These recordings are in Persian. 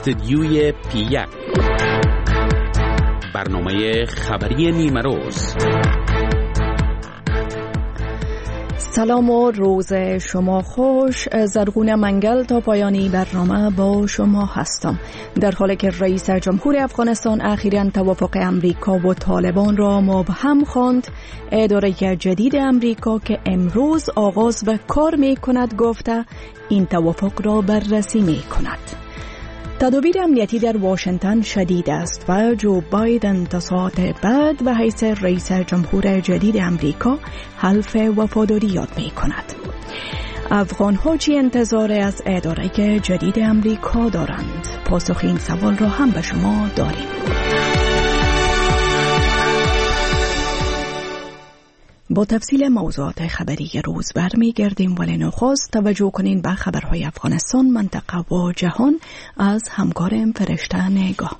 استدیوی پی1 برنامه خبری نیمه روز. سلام و روز شما خوش. زرغون منگل تا پایانی برنامه با شما هستم. در حالی که رئیس جمهور افغانستان اخیراً توافق امریکا و طالبان را مبهم خواند، اداره جدید امریکا که امروز آغاز به کار می کند گفته این توافق را بررسی می کند. تدابیر امنیتی در واشنگتن شدید است و جو بایدن تا ساعت بعد به حیث رئیس جمهور جدید امریکا حلف وفاداری یاد می کند. افغان‌ها چی انتظار از اداره جدید امریکا دارند؟ پاسخ این سوال را هم به شما داریم. با تفصیل موضوعات خبری روز برمیگردیم، ولی نخست توجه کنین به خبرهای افغانستان، منطقه و جهان از همکارم فرشته نگاه.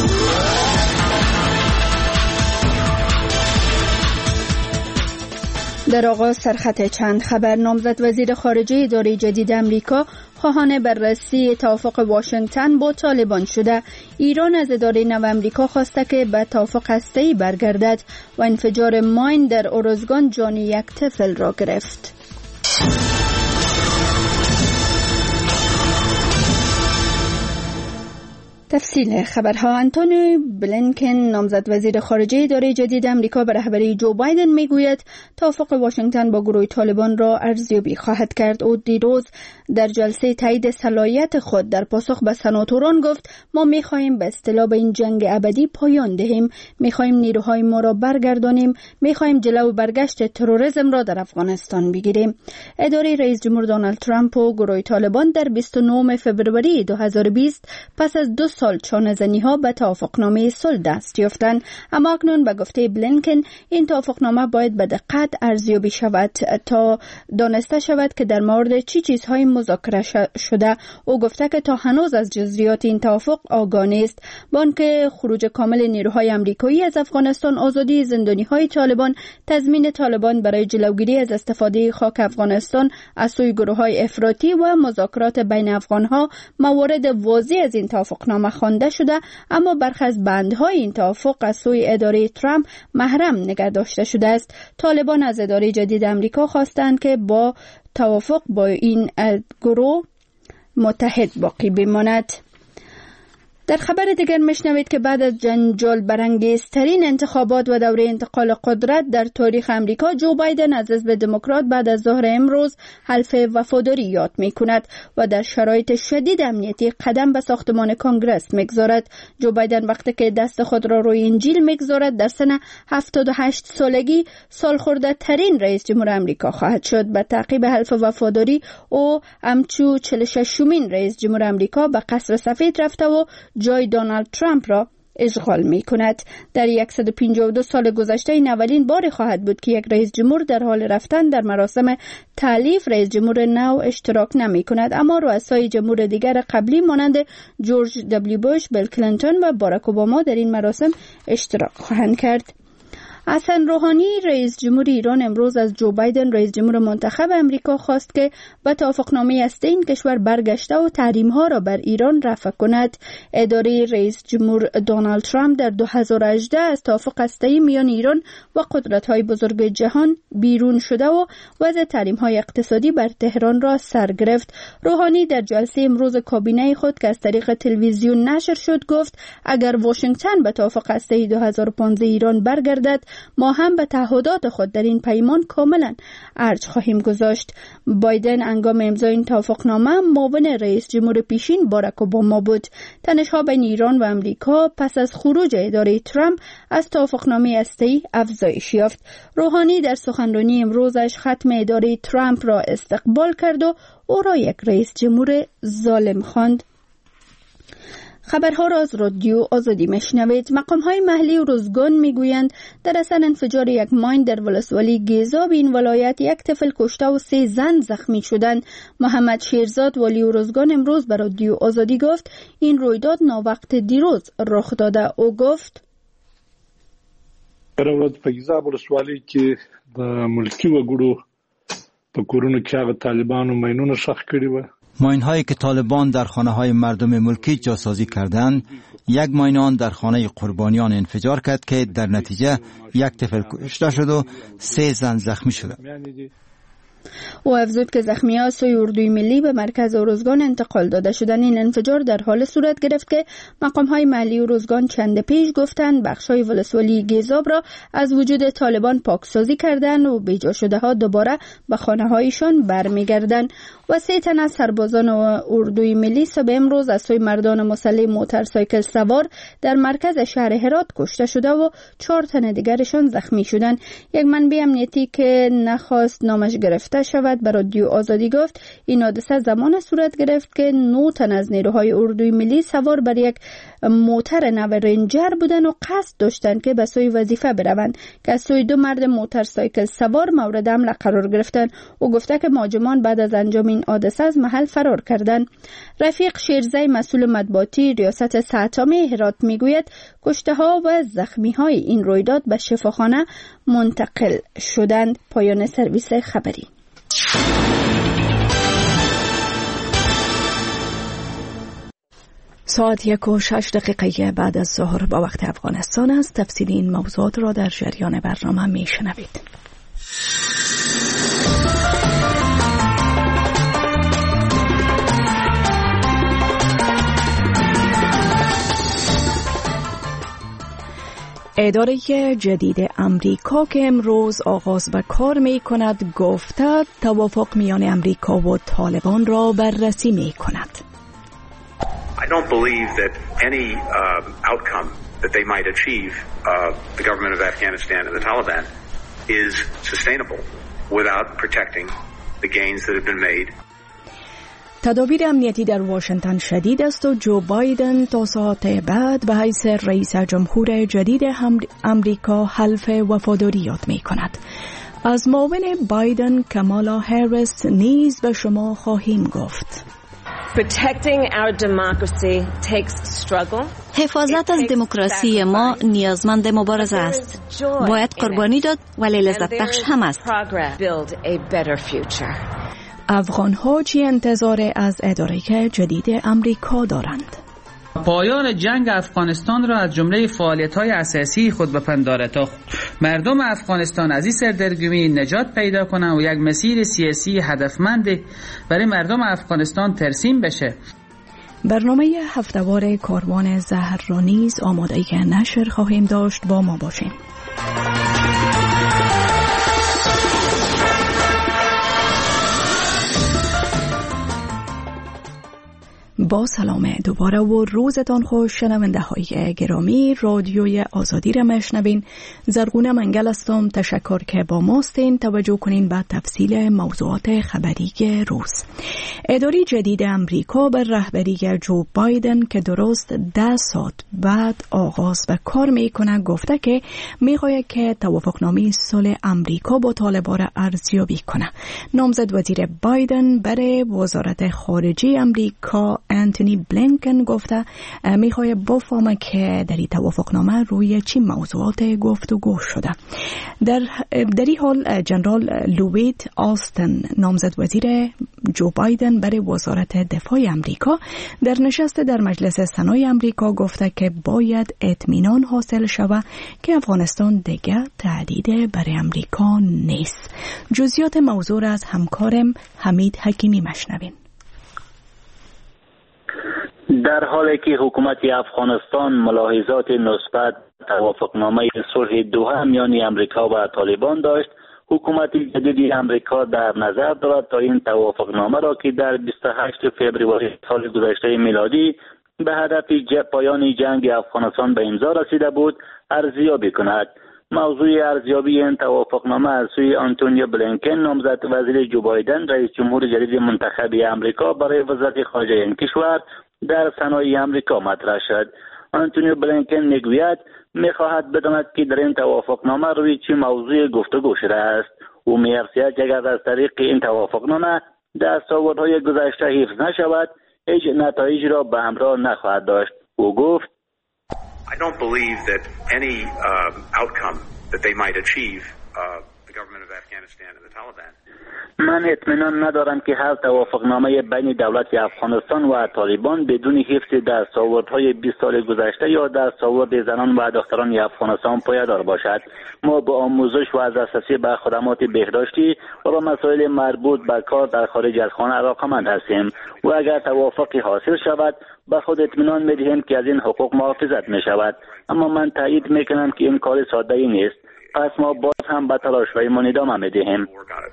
در آغاز سرخط چند خبر. نامزد وزیر خارجه اداره جدید امریکا خواهان بررسی توافق واشنگتن با طالبان شده. ایران از اداره نو امریکا خواسته که به توافق هسته‌ای برگردد و انفجار ماین در اورزگان جان یک طفل را گرفت. تفصیل خبرها. آنتونی بلینکن نامزد وزیر خارجه اداره جدید امریکا به رهبری جو بایدن میگوید توافق واشنگتن با گروه طالبان را ارزیابی خواهد کرد. او دیروز در جلسه تایید صلاحیت خود در پاسخ به سناتوران گفت ما میخواهیم به اصطلاح به این جنگ ابدی پایان دهیم، میخواهیم نیروهای ما را برگردانیم، میخواهیم جلو برگشت تروریسم را در افغانستان بگیریم. اداره رئیس جمهور دونالد ترامپ و گروه طالبان در 29 فوریه 2020 پس از 2 سال چانه‌زنی‌ها به توافقنامه صلح دست یافتند، اما اکنون به گفته بلینکن این توافقنامه باید به دقت ارزیابی شود تا دانسته شود که در مورد چه چیزهای مذاکره شده. او گفته که تا هنوز از جزئیات این توافق آگاه نیست. با آنکه خروج کامل نیروهای آمریکایی از افغانستان، آزادی زندانی‌های طالبان، تضمین طالبان برای جلوگیری از استفاده خاک افغانستان از سوی گروه‌های افراطی و مذاکرات بین افغان‌ها موارد واضح از این توافقنامه خوانده شده، اما برخی از بندهای این توافق از سوی اداره ترامپ محرم نگه داشته شده است. طالبان از اداره جدید امریکا خواستند که با توافق با این گروه متحد باقی بماند. در خبر دیگر میشنوید که بعد از جنجال برانگیزترین انتخابات و دوره انتقال قدرت در تاریخ امریکا، جو بایدن از حزب دموکرات بعد از ظهر امروز حلف وفاداری یاد میکند و در شرایط شدید امنیتی قدم به ساختمان کنگره میگذارد. جو بایدن وقتی که دست خود را روی انجیل میگذارد در سن 78 سالگی سالخورده ترین رئیس جمهور امریکا خواهد شد. به تعقیب حلف وفاداری او همچو 46مین رئیس جمهور امریکا به قصر سفید رفته و جای دونالد ترامپ را اشغال می کند. در 152 سال گذشته این اولین بار خواهد بود که یک رئیس جمهور در حال رفتن در مراسم تألیف رئیس جمهور نو اشتراک نمی کند، اما رؤسای جمهور دیگر قبلی مانند جورج دبلیو بوش، بیل کلینتون و باراک اوباما در این مراسم اشتراک خواهند کرد. حسن روحانی رئیس جمهور ایران امروز از جو بایدن رئیس جمهور منتخب امریکا خواست که به توافقنامه هسته این کشور برگشته و تحریم‌ها را بر ایران رفع کند. اداره رئیس جمهور دونالد ترامپ در 2018 از توافق هسته‌ای میان ایران و قدرت‌های بزرگ جهان بیرون شده و وضع تحریم‌های اقتصادی بر تهران را سر گرفت. روحانی در جلسه امروز کابینه خود که از طریق تلویزیون نشر شد گفت اگر واشنگتن به توافق هسته‌ای 2015 ایران برگردد، ما هم به تعهدات خود در این پیمان کاملا ارج خواهیم گذاشت. بایدن هنگام امضای این توافقنامه معاون رئیس جمهور پیشین باراک اوباما بود. تنش‌ها بین ایران و امریکا پس از خروج اداره ترامپ از توافقنامه هسته‌ای افزایش یافت. روحانی در سخنرانی امروزش ختم اداره ترامپ را استقبال کرد و او را یک رئیس جمهور ظالم خواند. خبرها را از رادیو آزادی میشنوید. مقام‌های محلی اورزگان میگویند در اثر انفجار یک ماین در ولسوالی گیزاب این ولایت یک طفل کشته و 3 زن زخمی شدند. محمد شیرزاد والی اورزگان امروز به رادیو آزادی گفت این رویداد ناوقت دیروز رخ داده. او گفت هر ورځ په گیزاب ولسوالۍ کې د ملکی وګړو په کورونو کې هغه طالبانو ماینونه ښخ کړي و ماین‌هایی که طالبان در خانه‌های مردم ملکی جاسازی کردند، یک ماین آن در خانه قربانیان انفجار کرد که در نتیجه یک طفل کشته شد و 3 زن زخمی شد. او افزود که زخمی‌ها سوی اردوی ملی به مرکز اروزگان انتقال داده شدند. این انفجار در حال صورت گرفت که مقام‌های محلی اروزگان چند پیش گفتند بخش‌های ولسوالی گیزاب را از وجود طالبان پاکسازی کردند و بیجا شده‌ها دوباره به خانه‌هایشان برمیگردند. و 3 تن از سربازان اردوی ملی صبح امروز از سوی مردان مسلح موتورسایکل سوار در مرکز شهر هرات کشته شده و 4 تن دیگرشان زخمی شدند. یک منبع امنیتی که نخواست نامش گرفته شود به رادیو آزادی گفت این حادثه زمان صورت گرفت که 9 تن از نیروهای اردوی ملی سوار بر یک موتر نو رنجر بودند و قصد داشتند که به سوی وظیفه بروند که از سوی 2 مرد موتورسایکل سوار مورد حمله قرار گرفتند. او گفته که مهاجمان بعد از انجام این حادثه از محل فرار کردند. رفیق شیرزی مسئول مطبوعاتی ریاست ساتامی هرات میگوید کشته‌ها و زخمی‌های این رویداد به شفاخانه منتقل شدند. پایان سرویس خبری. ساعت 1:06 بعد از ظهر با وقت افغانستان است. تفصیل این موضوعات را در جریان برنامه میشنوید. اداره جدید امریکا که امروز آغاز به کار می کند گفته توافق میان امریکا و طالبان را بررسی می کند. I don't believe that any outcome that they might achieve, the government of Afghanistan and the Taliban, is sustainable without protecting the gains that have been made. تدابیر امنیتی در واشنگتن شدید است و جو بایدن تا ساعت بعد به حیث رئیس جمهور جدید امریکا حلف وفاداری یاد می کند. از معاون بایدن کامالا هریس نیز به شما خواهیم گفت. حفاظت از دموکراسی ما نیازمند مبارزه است. باید قربانی داد ولی لذت بخش هم است. افغان‌ها چی انتظار از اداره جدید امریکا دارند؟ پایان جنگ افغانستان را از جمله فعالیت‌های اساسی خود بپندارد تا مردم افغانستان از این سردرگمی نجات پیدا کنند و یک مسیر سیاسی هدفمند برای مردم افغانستان ترسیم بشه. برنامه هفته‌وار کاروان زهر را نیز آماده نشر خواهیم داشت. با ما باشین. با سلام دوباره و روزتان خوش. شنونده های گرامی رادیوی آزادی را میشنوین. زرغونه منگل هستم. تشکر که با ماستین. توجه کنین به تفصیل موضوعات خبری روز. اداره جدید امریکا بر رهبری جو بایدن که درست 10 ساعت بعد آغاز به کار میکنه گفته که میخواهد که توافقنامه صلح امریکا با طالبان را ارزیابی کنه. نامزد وزیر بایدن برای وزارت خارجه امریکا انتونی بلینکن گفته میخواد بفهمه که در این توافقنامه روی چی موضوعات گفتگو شده. در این حال جنرال لوید آستن نامزد وزیر جو بایدن برای وزارت دفاع امریکا در نشست در مجلس سنای امریکا گفته که باید اطمینان حاصل شود که افغانستان دیگر تهدید برای امریکا نیست. جزئیات موضوع از همکارم حمید حکیمی مشنوین. در حالی که حکومت افغانستان ملاحظات مثبت توافقنامه صلح دوحه میان امریکا و طالبان داشت، حکومت جدید امریکا در نظر دارد تا این توافقنامه را که در 28 فوریه سال گذشته میلادی به هدف پایان جنگ افغانستان به امضا رسیده بود ارزیابی کند. موضوع ارزیابی این توافقنامه از سوی آنتونی بلینکن نامزد وزیر جو بایدن رئیس جمهور جدید منتخب امریکا برای وزارت خارجه این کشور در سنای امریکا مطرح شد. آنتونی بلینکن میگوید میخواهد بداند که در این توافقنامه روی چه موضوع گفتگو شده است. او می‌افزاید که اگر از طریق این توافقنامه دستاوردهای گذشته حفظ نشود هیچ نتایجی را به همراه نخواهد داشت. او گفت I don't believe that any outcome that they might achieve, the government of Afghanistan and the Taliban, من اطمینان ندارم که هر توافقنامه بین دولت افغانستان و طالبان بدون حفظ دستاوردهای 20 سال گذشته یا دستاورد زنان و دختران افغانستان پایدار باشد. ما به آموزش و دسترسی به خدمات بهداشتی و به مسائل مربوط به کار در خارج از خانه علاقه‌مند هستیم و اگر توافقی حاصل شود به خود اطمینان می‌دهیم که از این حقوق محافظت می‌شود. اما من تایید می‌کنم که این کار ساده‌ای نیست. پس ما باز هم به تلاش و ایمان ادامه می‌دهیم.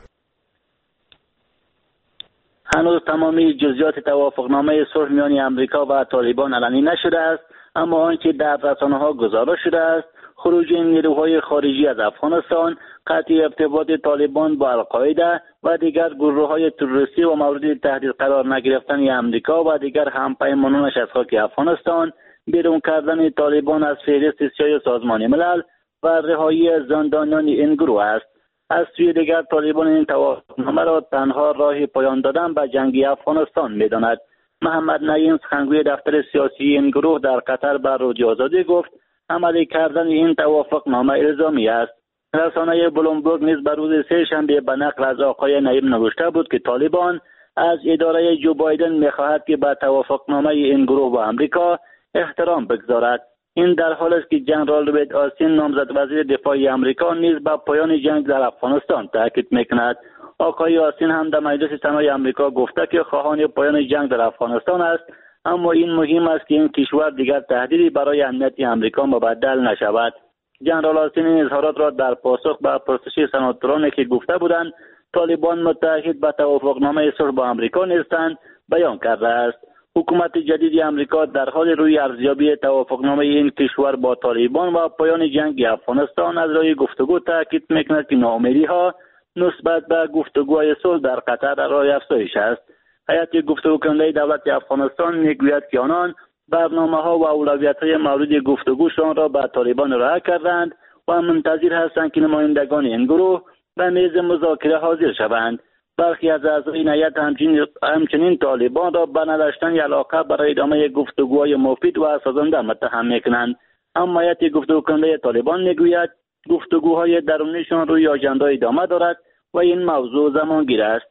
هنوز تمامی جزئیات توافقنامه صلح میان امریکا و طالبان علنی نشده است، اما آنچه در رسانه‌ها گزارش شده است خروج نیروهای خارجی از افغانستان، قطع ارتباط طالبان با القاعده و دیگر گروه‌های تروریستی و مورد تهدید قرار نگرفتن امریکا و دیگر همپیمانانش از خاک افغانستان، بیرون کردن طالبان از فهرست سیاه سازمان ملل و رهایی زندانیان این گروه است. از سوی دیگر طالبان این توافقنامه را تنها راه پایان دادن به جنگ افغانستان می‌داند. محمد نعیم سخنگوی دفتر سیاسی این گروه در قطر به رادیو آزادی گفت عملی کردن این توافقنامه الزامی است. رسانه بلومبرگ نیز بر روز سه‌شنبه به نقل از آقای نعیم نوشته بود که طالبان از اداره جو بایدن می‌خواهد که به توافقنامه این گروه با آمریکا احترام بگذارد. این در حالی است که جنرال لوید آستین نامزد وزیر دفاع آمریکا نیز به پایان جنگ در افغانستان تاکید می‌کند. آقای آستین هم در مجلس سنای آمریکا گفته که خواهان پایان جنگ در افغانستان است، اما این مهم است که این کشور دیگر تهدیدی برای امنیت آمریکا مبدل نشود. جنرال آستین این اظهارات را در پاسخ به پرسش سناتورانی که گفته بودند طالبان متحد به توافقنامه صلح با آمریکا نیستند بیان کرده است. حکومت جدید آمریکا در حال روی ارزیابی توافقنامه این کشور با طالبان و پایان جنگ افغانستان از راه گفتگو تاکید می‌کند که ناامیدی‌ها نسبت به گفتگوهای صلح در قطر در راه افزایش است. هیئت گفتگو کننده دولت افغانستان میگوید که آنان برنامه‌ها و اولویت‌های مورد گفتگوشان را به طالبان ارائه کردند و منتظر هستند که نمایندگان این گروه به میز مذاکره حاضر شوند. برخی از اعضای این هیئت همچنین طالبان را به نداشتن علاقه برای ادامه گفتگوهای مفید و سازنده متهم می‌کنند. اما هیئت گفتگو کننده طالبان میگوید گفتگوهای درونیشان روی آژاندا ادامه دارد و این موضوع زمانگیر است.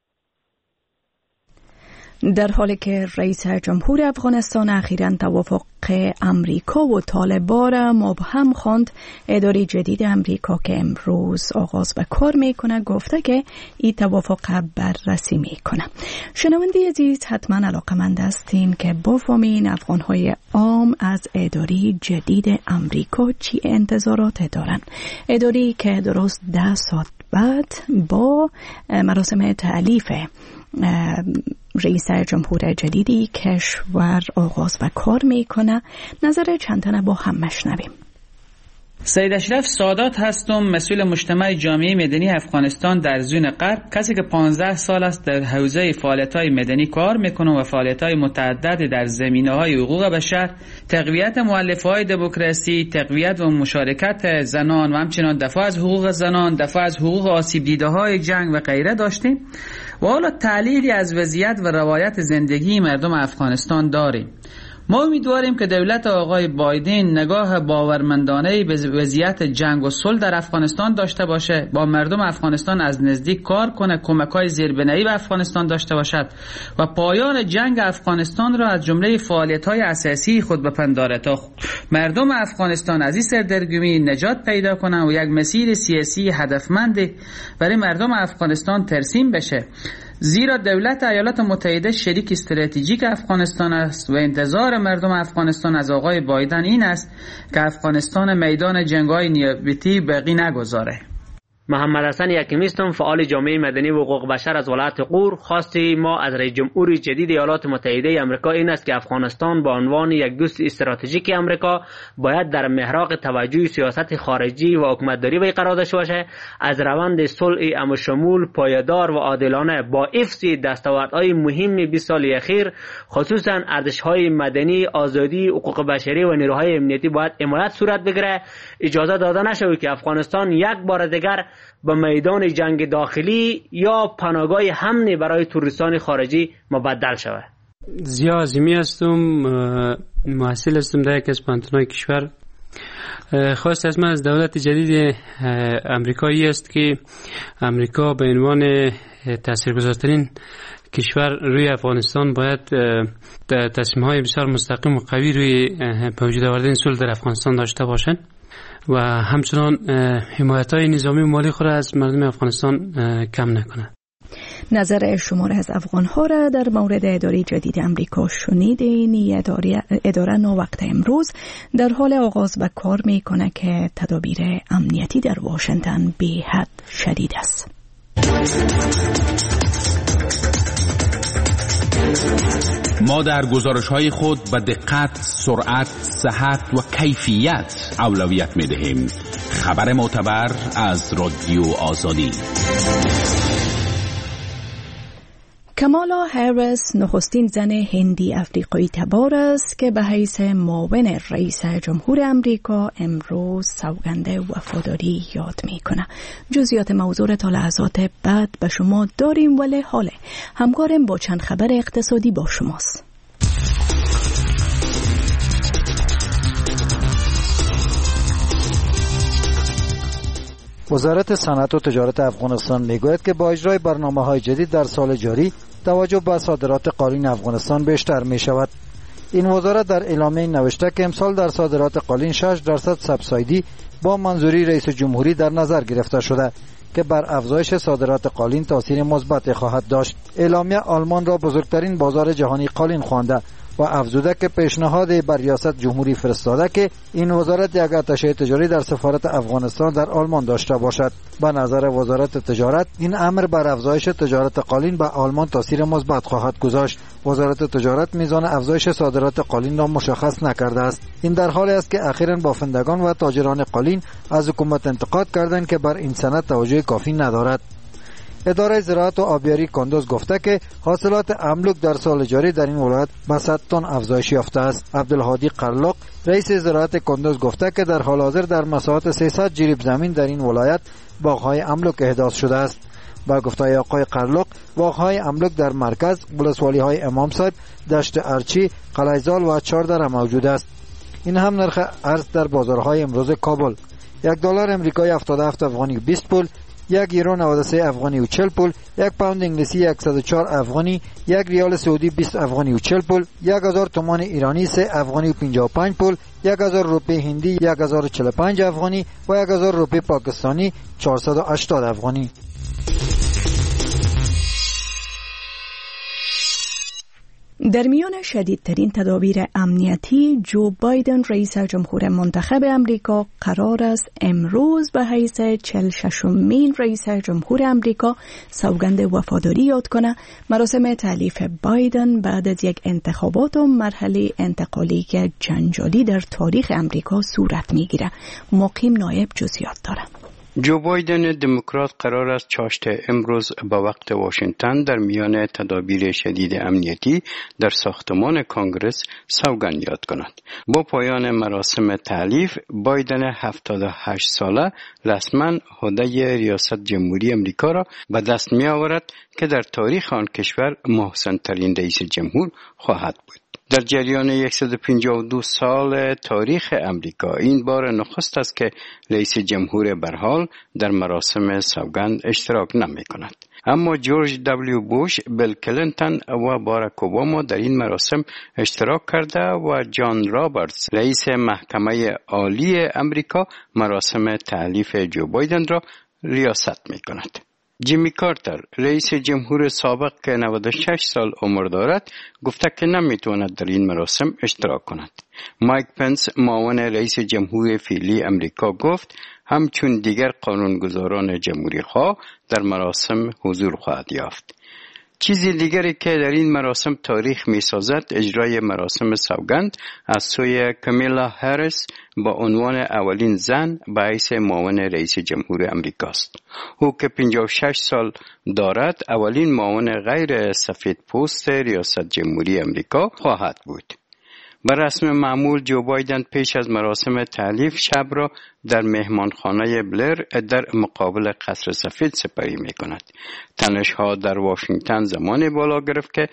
در حالی که رئیس جمهور افغانستان اخیراً توافق امریکا و طالبان را مبهم خواند، اداره جدید امریکا که امروز آغاز به کار میکنه گفته که این توافق بررسی میکنه. شنونده عزیز حتما علاقمند هستین که بفهمین افغانهای عام از اداره جدید امریکا چی انتظارات دارن. اداره که درست 10 ساعت بعد با مراسم تعلیف رئیس جمهور جدیدی کشور آغاز و کار میکنه. نظر چند تنه با هم مشنویم. سید اشرف سادات هستم، مسئول مجتمع جامعه مدنی افغانستان در زون غرب، کسی که 15 سال است در حوزه فعالیت‌های مدنی کار میکنم و فعالیت‌های متعدد در زمینه‌های حقوق بشر، تقویت مؤلفه‌های دموکراسی، تقویت و مشارکت زنان و همچنین دفاع از حقوق زنان، دفاع از حقوق آسیب دیده‌های جنگ و غیره داشتیم و حالا تحلیلی از وضعیت و روایت زندگی مردم افغانستان داریم. ما امیدواریم که دولت آقای بایدن نگاه باورمندانه به وضعیت جنگ و صلح در افغانستان داشته باشه، با مردم افغانستان از نزدیک کار کنه، کمک‌های زیربنایی به افغانستان داشته باشد و پایان جنگ افغانستان را از جمله فعالیت‌های اساسی خود بپنداره تا مردم افغانستان از این سردرگمی نجات پیدا کنند و یک مسیر سیاسی هدفمند برای مردم افغانستان ترسیم بشه. زیرا دولت ایالات متحده شریک استراتژیک افغانستان است و انتظار مردم افغانستان از آقای بایدن این است که افغانستان میدان جنگ‌های نیابتی باقی نگذاره. محمد حسن یکمی هستم، فعال جامعه مدنی و حقوق بشر از ولایت غور. خواسته ما از رئیس جمهور جدید ایالات متحده آمریکا این است که افغانستان به عنوان یک دوست استراتژیک آمریکا باید در محراق توجه سیاست خارجی و حکومتداری وی قرار داشته باشد، از روند صلح همشمول، پایدار و عادلانه با حفظ دستاوردهای مهم 20 سال اخیر، خصوصا ارزش‌های مدنی، آزادی، حقوق بشری و نیروهای امنیتی باید حمایت صورت بگیره. اجازه داده نشود که افغانستان یک بار دیگر به میدان جنگ داخلی یا پناهگاه امنی برای توریستان خارجی مبدل شود. زیا عظیمی هستم، محصل هستم در یک از پانتونای کشور. خواست از من از دولت جدید امریکایی است که امریکا به عنوان تاثیرگذارترین کشور روی افغانستان باید تصمیم‌های بسیار مستقیم و قوی روی وجود آوردن صلح در افغانستان داشته باشند و همچنان حمایت‌های نظامی و مالی خود از مردم افغانستان کم نکنند. نظر شمار از افغان‌ها را در مورد اداره جدید امریکا شنیدین. اداره وقت امروز در حال آغاز به کار می‌کند که تدابیر امنیتی در واشنگتن به حد شدید است. ما در گزارش‌های خود به دقت، سرعت، صحت و کیفیت اولویت می‌دهیم. خبر معتبر از رادیو آزادی. کامالا هریس نخستین زن هندی افریقایی تبار است که به حیث معاون رئیس جمهور امریکا امروز سوگند وفاداری یاد میکنه. جزئیات موضوع تا لحظات بعد به شما داریم، ولی حالا همکارم با چند خبر اقتصادی با شماست. وزارت صنعت و تجارت افغانستان میگوید که با اجرای برنامه‌های جدید در سال جاری توجه به صادرات قالین افغانستان بیشتر می شود. این وزارت در اعلامیه نوشته که امسال در صادرات قالین 6% سبسایدی با منظوری رئیس جمهوری در نظر گرفته شده که بر افزایش صادرات قالین تاثیر مثبت خواهد داشت. اعلامیه آلمان را بزرگترین بازار جهانی قالین خوانده و افزوده که پیشنهاد بر ریاست جمهوری فرستاده که این وزارت یک آتشه تجاری در سفارت افغانستان در آلمان داشته باشد. به نظر وزارت تجارت این امر بر افزایش تجارت قالین به آلمان تاثیر مثبت خواهد گذاشت. وزارت تجارت میزان افزایش صادرات قالین را مشخص نکرده است. این در حالی است که اخیراً بافندگان و تاجران قالین از حکومت انتقاد کردند که بر این سند توجه کافی ندارد. اداره زراعت و آبیاری کندوز گفته که حاصلات املوک در سال جاری در این ولایت به 100 تن افزایش یافته است. عبدالهادی قرلق رئیس زراعت کندوز گفته که در حال حاضر در مساحت 300 جریب زمین در این ولایت باغ‌های املوک احداث شده است. با گفته آقای قرلق باغ‌های املوک در مرکز، ولسوالی‌های امام صاحب، دشت ارچی، قلعه‌زال و چاردر موجود است. این هم نرخ ارز در بازارهای امروز کابل. $1 امریکایی 77 افغانی 20 پول، 1 یورو 93 افغانی و 40 پول، 1 پوند انگلیسی 104 افغانی، 1 ریال سعودی 20 افغانی و 40 پول، 1000 تومان ایرانی 3 افغانی و 55 پول، 1000 روپیه هندی 1045 افغانی و 1000 روپیه پاکستانی 480 افغانی. در میان شدیدترین تدابیر امنیتی، جو بایدن رئیس جمهور منتخب امریکا قرار است امروز به حیث 46مین رئیس جمهور امریکا سوگند وفاداری یاد کنه. مراسم تألیف بایدن بعد از یک انتخابات و مرحله انتقالی که جنجالی در تاریخ امریکا صورت میگیره. مقیم نایب جزئیات داره. جو بایدن دموکرات قرار است چاشت امروز به وقت واشنگتن در میان تدابیر شدید امنیتی در ساختمان کانگرس سوگند یاد کند. با پایان مراسم تألیف، بایدن 78 ساله رسما عهده ریاست جمهوری امریکا را به دست می آورد که در تاریخ آن کشور محسن ترین رئیس جمهور خواهد بود. در جریان 152 سال تاریخ امریکا این بار نخست است که رئیس جمهور به حال در مراسم سوگند اشتراک نمی کند. اما جورج دبلیو بوش، بیل کلینتون و باراک اوباما در این مراسم اشتراک کرده و جان رابرتس رئیس محکمه عالی امریکا مراسم تألیف جو بایدن را ریاست می کند. جیمی کارتر رئیس جمهور سابق که 96 سال عمر دارد گفته که نمیتواند در این مراسم اشتراک کند. مایک پنس معاون رئیس جمهور فعلی امریکا گفت همچون دیگر قانونگذاران جمهوری خواه در مراسم حضور خواهد یافت. چیزی دیگری که در این مراسم تاریخ می سازد اجرای مراسم سوگند از سوی کامیلا هریس با عنوان اولین زن به حیث معاون رئیس جمهور امریکا است. او که 56 سال دارد اولین معاون غیر سفید پوست ریاست جمهوری امریکا خواهد بود. به رسم معمول جو بایدن پیش از مراسم تألیف شب را در مهمانخانه بلر در مقابل قصر سفید سپری می کند. تنش‌ها در واشنگتن زمان بالا گرفت که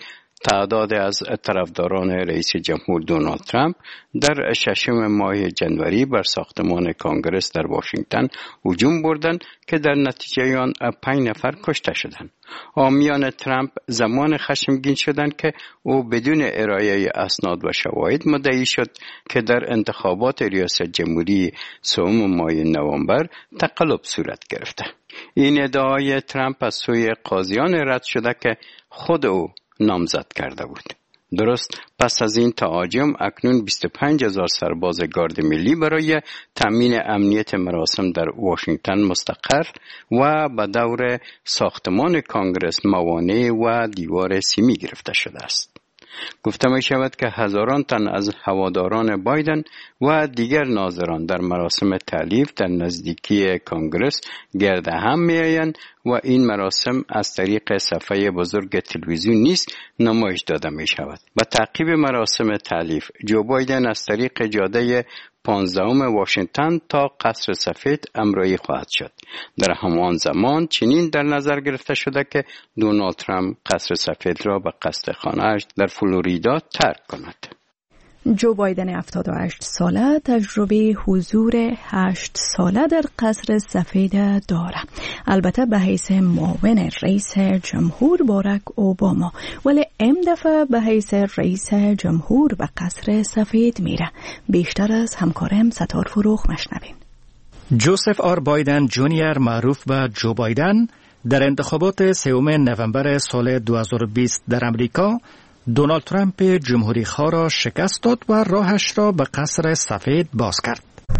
تعداد از طرفداران رئیس جمهور دونالد ترامپ در 6 ماه جنوری بر ساختمان کانگرس در واشنگتن هجوم بردند که در نتیجه آن 5 نفر کشته شدند. حامیان ترامپ زمان خشمگین شدند که او بدون ارائه اسناد و شواهد مدعی شد که در انتخابات ریاست جمهوری 3 ماه نوامبر تقلب صورت گرفته. این ادعای ترامپ از سوی قاضیان رد شده که خود او نامزد کرده بود. درست پس از این تهاجم اکنون 25,000 سرباز گارد ملی برای تامین امنیت مراسم در واشنگتن مستقر و به دور ساختمان کانگرس موانع و دیوار سیمی گرفته شده است. گفته می شود که هزاران تن از هواداران بایدن و دیگر ناظران در مراسم تألیف در نزدیکی کانگرس گرد هم می آیند و این مراسم از طریق صفحه بزرگ تلویزیون نیز نمایش داده می شود. به تعقیب مراسم تألیف جو بایدن از طریق جاده 15 واشنگتن تا قصر سفید امرایی خواهد شد. در همان زمان چنین در نظر گرفته شده که دونالد ترامپ قصر سفید را به قصد خانه‌اش در فلوریدا ترک کند. جو بایدن 78 ساله تجربه حضور 8 ساله در قصر سفید دارد. البته به حیث معاون رئیس جمهور باراک اوباما، ولی این دفعه به حیث رئیس جمهور به قصر سفید میره. بیشتر از همکارم ستار فروغ مشنوین. جوزف آر بایدن جونیور معروف به جو بایدن در انتخابات 3 نوامبر سال 2020 در امریکا دونالد ترامپ جمهوری خواه را شکست داد و راهش را به قصر سفید باز کرد.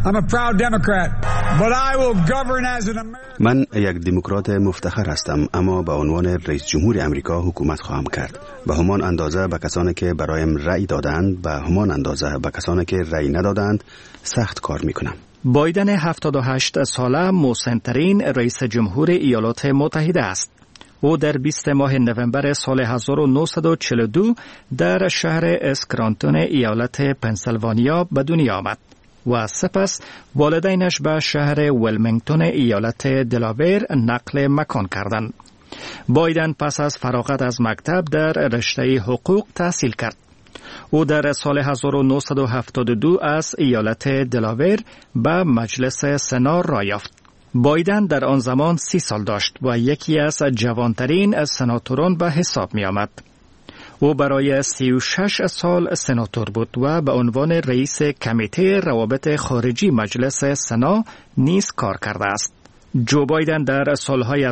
من یک دموکرات مفتخر هستم، اما به عنوان رئیس جمهور امریکا حکومت خواهم کرد. به همان اندازه به کسانی که برایم رأی دادند، به همان اندازه به کسانی که رأی ندادند سخت کار میکنم. بایدن 78 ساله مسن‌ترین رئیس جمهور ایالات متحده است. او در 20 ماه نوامبر سال 1942 در شهر اسکرانتون ایالت پنسیلوانیا به دنیا آمد و سپس والدینش به شهر ولمینگتون ایالت دلاویر نقل مکان کردند. بایدن پس از فراغت از مکتب در رشته حقوق تحصیل کرد. او در سال 1972 از ایالت دلاویر به مجلس سنا راه یافت. بایدن در آن زمان 30 سال داشت و یکی از جوانترین سناتوران به حساب می آمد. او برای 36 سال سناتور بود و به عنوان رئیس کمیته روابط خارجی مجلس سنا نیز کار کرده است. جو بایدن در سالهای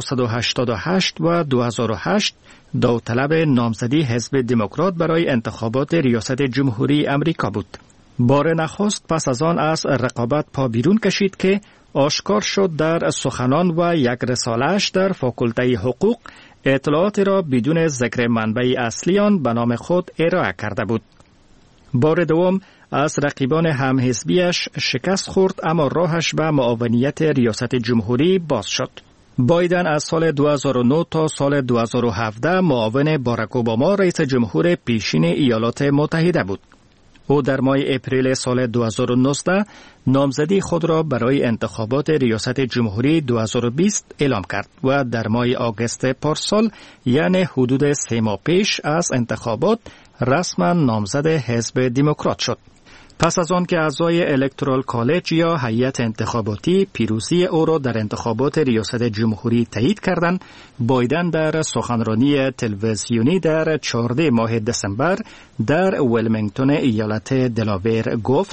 1988 و 2008 داوطلب نامزدی حزب دموکرات برای انتخابات ریاست جمهوری امریکا بود. بار نخست پس از آن از رقابت پا بیرون کشید که آشکار شد در سخنان و یک رساله‌اش در فاکولته حقوق اطلاعات را بدون ذکر منبع اصلی آن به نام خود ارائه کرده بود. بار دوم از رقیبان همحزبیش شکست خورد، اما راهش به معاونیت ریاست جمهوری باز شد. بایدن از سال 2009 تا سال 2017 معاون باراک اوباما رئیس جمهور پیشین ایالات متحده بود. او در ماه اپریل سال 2019 نامزدی خود را برای انتخابات ریاست جمهوری 2020 اعلام کرد و در ماه آگوست پارسال، یعنی حدود 3 ماه پیش از انتخابات، رسما نامزد حزب دموکرات شد. پس از آن که اعضای الکترال کالج یا هیئت انتخاباتی پیروزی او را در انتخابات ریاست جمهوری تایید کردند، بایدن در سخنرانی تلویزیونی در 14 ماه دسامبر در ولمینگتون ایالت دلاویر گفت: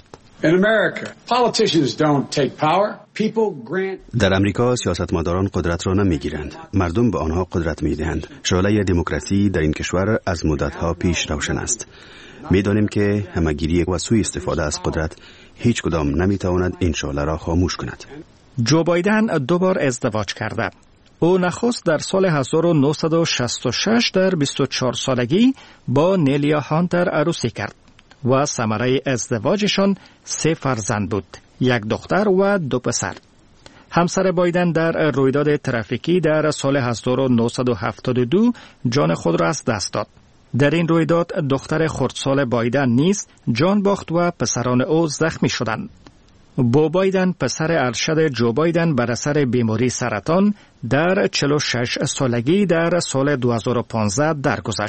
در امریکا سیاستمداران قدرت را نمیگیرند، مردم به آنها قدرت میدهند. شعله دموکراسی در این کشور از مدتها پیش روشن است. میدانیم که همه‌گیری و سوء استفاده از قدرت هیچ کدام نمیتواند این شعله را خاموش کند. جو بایدن 2 بار ازدواج کرده. او نخست در سال 1966 در 24 سالگی با نیلیا هانتر عروسی کرد و ثمره ازدواجشان 3 فرزند بود، 1 دختر و 2 پسر. همسر بایدن در رویداد ترافیکی در سال 1972 جان خود را از دست داد. در این رویداد دختر خردسال بایدن نیز جان باخت و پسران او زخمی شدند. بو بایدن پسر ارشد جو بایدن بر اثر بیماری سرطان در 46 سالگی در سال 2015 درگذشت.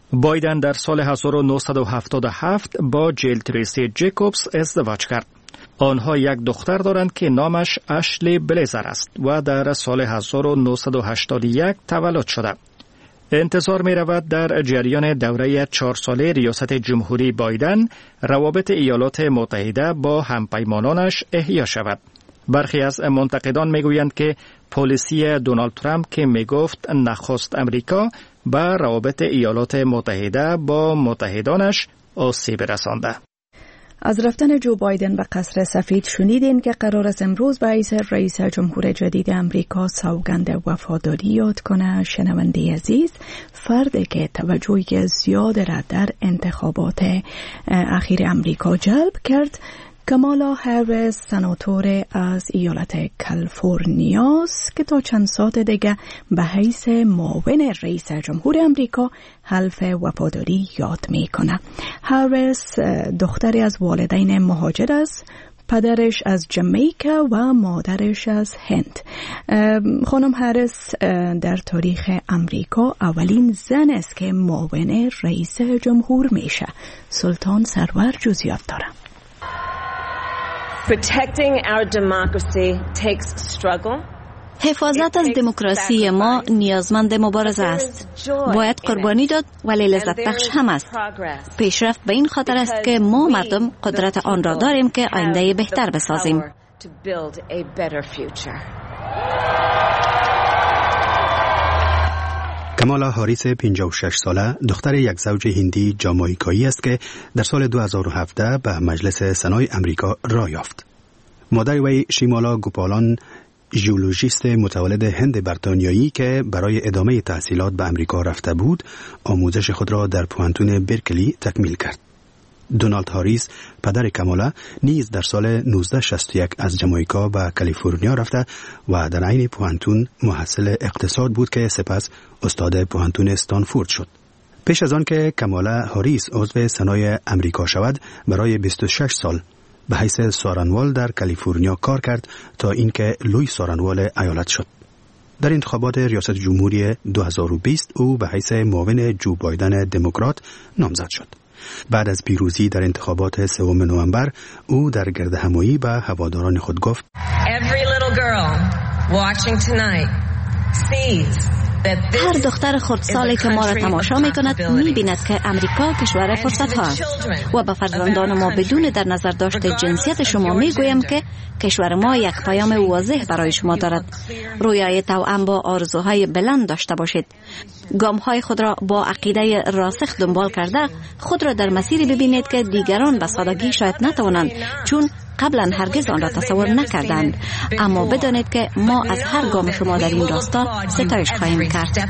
بایدن در سال 1977 با جیل تریسی جیکوبز ازدواج کرد. آنها یک دختر دارند که نامش اشلی بلیزر است و در سال 1981 تولد شده. انتظار می رود در جریان دوره 4 ساله ریاست جمهوری بایدن روابط ایالات متحده با همپیمانانش احیا شود. برخی از منتقدان می گویند که پالیسی دونالد ترامپ که می گفت نخست امریکا به روابط ایالات متحده با متحدانش آسیب رسانده. از رفتن جو بایدن به قصر سفید شنیدین که قرار است امروز به رئیس جمهور جدید امریکا سوگند وفاداری یاد کنه. شنونده عزیز، فردی که توجهی زیاد را در انتخابات اخیر امریکا جلب کرد کامالا هریس، سناتور از ایالت کالیفرنیا است که تا چند ساعت دیگه به حیث معاون رئیس جمهور امریکا حلف وفاداری یاد میکنه. هریس دختری از والدین مهاجر است، پدرش از جمیکا و مادرش از هند. خانم هریس در تاریخ امریکا اولین زن است که معاون رئیس جمهور میشه. سلطان سرور جزئیات داره. Protecting our democracy takes struggle. حفاظت از دموکراسی ما نیازمند مبارزه است. باید قربانی داد ولی لذت بخش هم است. پیشرفت به این خاطر است که ما مردم قدرت آن را داریم که آینده بهتر بسازیم. کامالا هاریس 56 ساله دختر یک زوج هندی جامائیکایی است که در سال 2017 به مجلس سنای امریکا راه یافت. مادر وی شیمالا گوپالان ژئولوژیست متولد هند بریتانیایی که برای ادامه تحصیلات به امریکا رفته بود، آموزش خود را در پوهنتون برکلی تکمیل کرد. دونالد هاریس پدر کامالا نیز در سال 1961 از جامائیکا به کالیفرنیا رفته و در عین پوهنتون محصل اقتصاد بود که سپس استاد پوهنتون استانفورد شد. پیش از آن که کامالا هاریس عضو سنای امریکا شود، برای 26 سال به حیث سارنوال در کالیفرنیا کار کرد تا اینکه لوی سارنوال ایالت شد. در انتخابات ریاست جمهوری 2020 او به حیث معاون جو بایدن دموکرات نامزد شد. بعد از پیروزی در انتخابات 3 نوامبر او در گردهمایی به هواداران خود گفت: Every little girl watching tonight sees هر دختر خردسالی که ما را تماشا می کند می بیند که امریکا کشور فرصت ها است و به فرزندان ما بدون در نظر داشت جنسیت شما می گویم که کشور ما یک پیام واضح برای شما دارد. رویای توأم با آرزوهای بلند داشته باشید. گام‌های خود را با عقیده راسخ دنبال کرده خود را در مسیری ببینید که دیگران به سادگی شاید نتوانند، چون قبلا هرگز آن را تصور نکردند. اما بدانید که ما از هر گام شما در این راستا ستایش خواهیم کرد.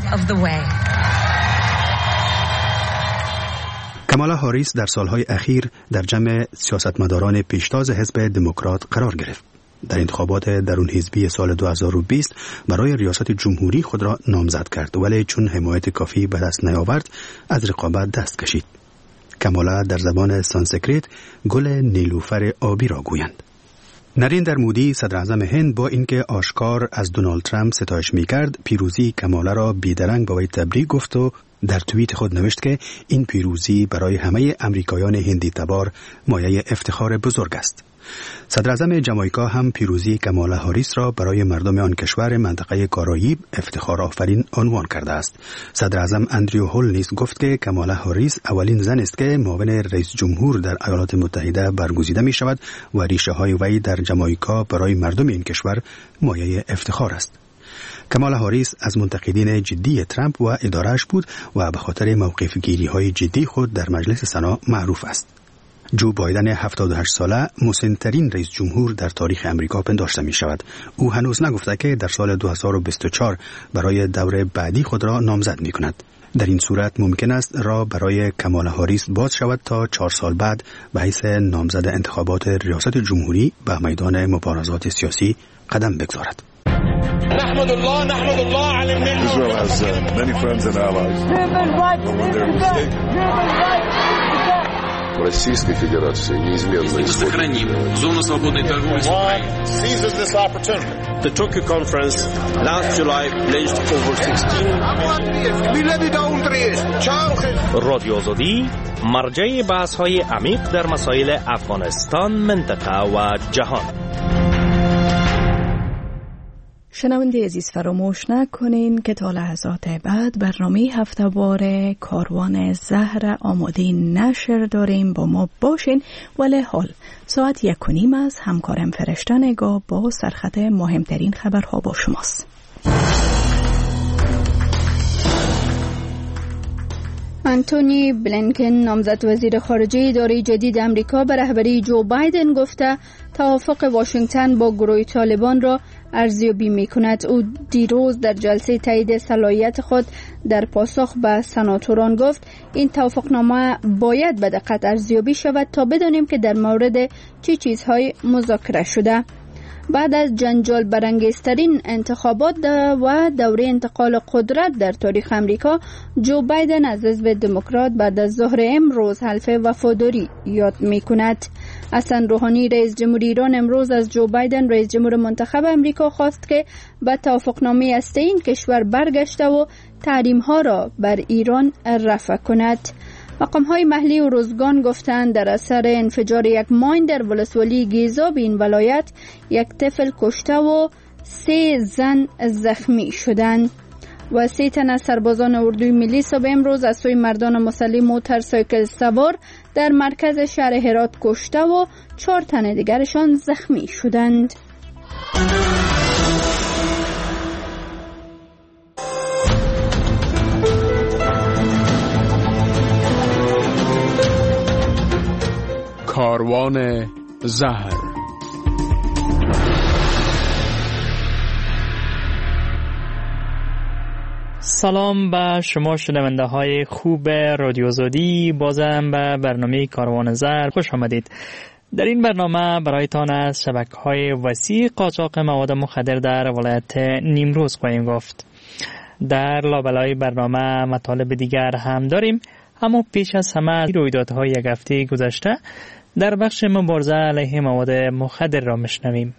کامالا هاریس در سالهای اخیر در جمع سیاستمداران پیشتاز حزب دموکرات قرار گرفت. در انتخابات درون حزبی سال 2020 برای ریاست جمهوری خود را نامزد کرد، ولی چون حمایت کافی به دست نیاورد از رقابت دست کشید. کامالا در زبان سانسکریت گل نیلوفر آبی را گویند. نریندر مودی صدر اعظم هند با اینکه آشکار از دونالد ترامپ ستایش می‌کرد، پیروزی کامالا را بیدرنگ به وی تبریک گفت و در توییت خود نوشت که این پیروزی برای همه امریکایان هندی تبار مایه افتخار بزرگ است. صدر اعظم جامائیکا هم پیروزی کامالا هاریس را برای مردم آن کشور منطقه کارائیب افتخار آفرین عنوان کرده است. صدر اعظم اندریو هول نیز گفت که کامالا هاریس اولین زن است که معاون رئیس جمهور در ایالات متحده برگزیده می شود و ریشه های وی در جامائیکا برای مردم این کشور مایه افتخار است. کامالا هاریس از منتقدین جدی ترامپ و ادارهش بود و به خاطر موقف گیری های جدی خود در مجلس سنا معروف است. جو بایدن 78 ساله مسن‌ترین رئیس جمهور در تاریخ امریکا پنداشته می شود. او هنوز نگفته که در سال 2024 برای دور بعدی خود را نامزد می کند. در این صورت ممکن است راه برای کامالا هاریس باز شود تا 4 سال بعد به حیث نامزد انتخابات ریاست جمهوری به میدان مبارزات سیاسی قدم بگذارد. نحمد الله على المنة. Israel has many friends and allies. Российской Федерации неизменно исходит. Сохраним зону свободной торговли с Украиной. The Tokyo Conference last July pledged over 16. رادیو آزادی مرجع بحث‌های عمیق در مسائل افغانستان، منطقه و جهان. شنونده عزیز فراموش نکنین که تا لحظات بعد برنامه هفته‌وار کاروان زهر آماده نشر داریم. با ما باشین. ولی حال ساعت 1:30 از همکارم فرشته نگاه با سرخط مهمترین خبرها با شماست. آنتونی بلینکن نامزد وزیر خارجه اداره جدید امریکا به رهبری جو بایدن گفته توافق واشنگتن با گروه طالبان را ارزیابی می‌کند. او دیروز در جلسه تایید صلاحیت خود در پاسخ به سناتوران گفت این توافقنامه باید به دقت ارزیابی شود تا بدانیم که در مورد چه چیزهای مذاکره شده. بعد از جنجال برانگیزترین انتخابات و دوره انتقال قدرت در تاریخ امریکا، جو بایدن از حزب دموکرات بعد از ظهر امروز حلف وفاداری یاد می کند. حسن روحانی رئیس جمهور ایران امروز از جو بایدن رئیس جمهور منتخب امریکا خواست که به توافقنامه هسته این کشور برگشته و تحریم‌ها را بر ایران رفع کند. مقام‌های محلی و روزگان گفتند در اثر انفجار یک ماین در ولسوالی گیزاب این ولایت یک طفل کشته و 3 زن زخمی شدند و 3 تن از سربازان اردوی ملی صبح امروز از سوی مردان مسلح موتورسایکل سوار در مرکز شهر هرات کشته و 4 تن دیگرشان زخمی شدند. کاروان زهر. سلام به شما شنونده های خوب رادیو آزادی. بازم به برنامه کاروان زهر خوش آمدید. در این برنامه برایتان از شبکه‌های وسیع قاچاق مواد مخدر در ولایت نیمروز خواهیم گفت. در لابلای برنامه مطالب دیگر هم داریم، اما پیش از همه رویدادهای یک هفته گذشته در بخش مبارزه علیه مواد مخدر را میشنویم.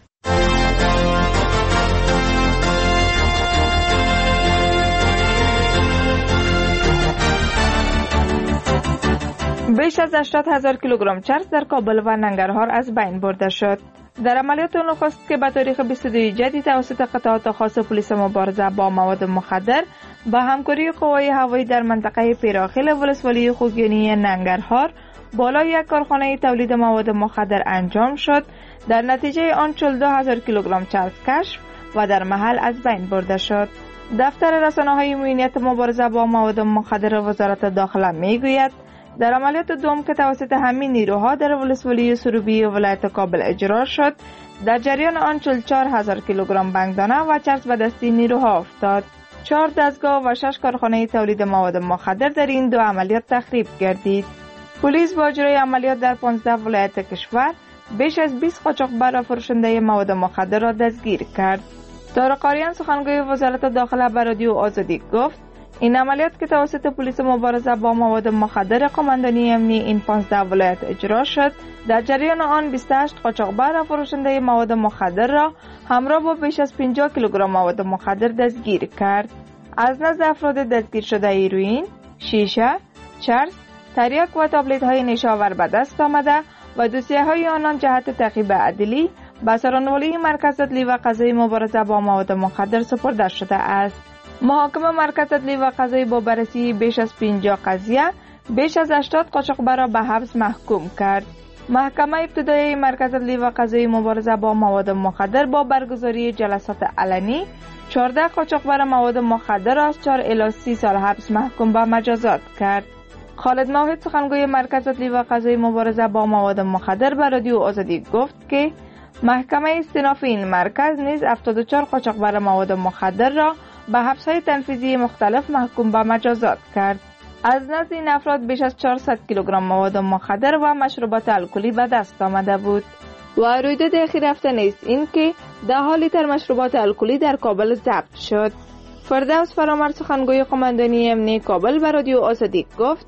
بیش از 80,000 کیلوگرم چرس در کابل و ننگرهار از بین برده شد. در عملیات نخست که به تاریخ 22 جدی توسط قطعات خاص پلیس مبارزه با مواد مخدر با همکاری قوای هوایی در منطقه پیراخیل ولسوالی خوگیانی ننگرهار بالای یک کارخانه تولید مواد مخدر انجام شد، در نتیجه آن 42,000 کیلوگرم چرس کشف و در محل از بین برده شد. دفتر رسانه‌های امنیت مبارزه با مواد مخدر وزارت داخله میگوید در عملیات دوم که توسط همین نیروها در ولسوالی سروبی ولایت کابل اجرا شد، در جریان آن 44,000 کیلوگرم بنگدانه و چرس به دستی نیروها افتاد. 4 دستگاه و 6 کارخانه تولید مواد مخدر در این دو عملیات تخریب گردید. پلیس با اجرای عملیات در 15 ولایت کشور بیش از 20 قاچاقبر و فروشنده مواد مخدر را دستگیر کرد. طارق آریان سخنگوی وزارت داخله به رادیو آزادی گفت این عملیات که توسط پلیس مبارزه با مواد مخدر قماندانی امنی این 15 ولایت اجرا شد، در جریان آن 28 قاچاقبر و فروشنده مواد مخدر را همراه با بیش از 50 کیلوگرم مواد مخدر دستگیر کرد. از نزد افراد دستگیر شده هیروئین، شیشه، چرس، تریاک و تابلت های نیشاور به دست آمده و دوسیه های آنان جهت تعقیب عدلی به سرانوالی مرکز عدلی و قضایی مبارزه با مواد مخدر سپرده شده است. محاکمه مرکز عدلی و قضایی با بررسی بیش از 50 قضیه بیش از 80 قاچاقبر را به حبس محکوم کرد. محکمه ابتدایی مرکز عدلی و قضایی مبارزه با مواد مخدر با برگزاری جلسات علنی 14 قاچاقبر مواد مخدر را از 4 الی 30 سال حبس محکوم به مجازات کرد. خالد موحد سخنگوی مرکز عدلی و قضایی مبارزه با مواد مخدر به رادیو آزادی گفت که محکمه استیناف این مرکز نیز 74 قاچاقبر مواد مخدر را به حبس‌های تنفیذی مختلف محکوم به مجازات کرد. از نزد این افراد بیش از 400 کیلوگرم مواد مخدر و مشروبات الکلی به دست آمده بود. و رویداد اخیر هفته نیز این که 10 لیتر مشروبات الکلی در کابل ضبط شد. فردوس فرامرد سخنگوی قماندانی امنی کابل به رادیو آزادی گفت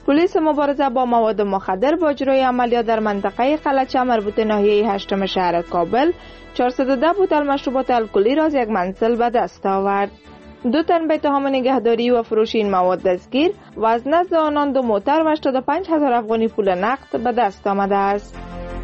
پلیس مبارزه با مواد مخدر با اجرای عملیات در منطقه قلعه مربوط ناحیه 8 شهر کابل 410 بوتل مشروبات الکلی را از یک منزل به دست آورد. 2 تن به اتهام نگهداری و فروش این مواد دستگیر و از نزد آنان 2 موتر و 85,000 افغانی پول نقد به دست آمده است.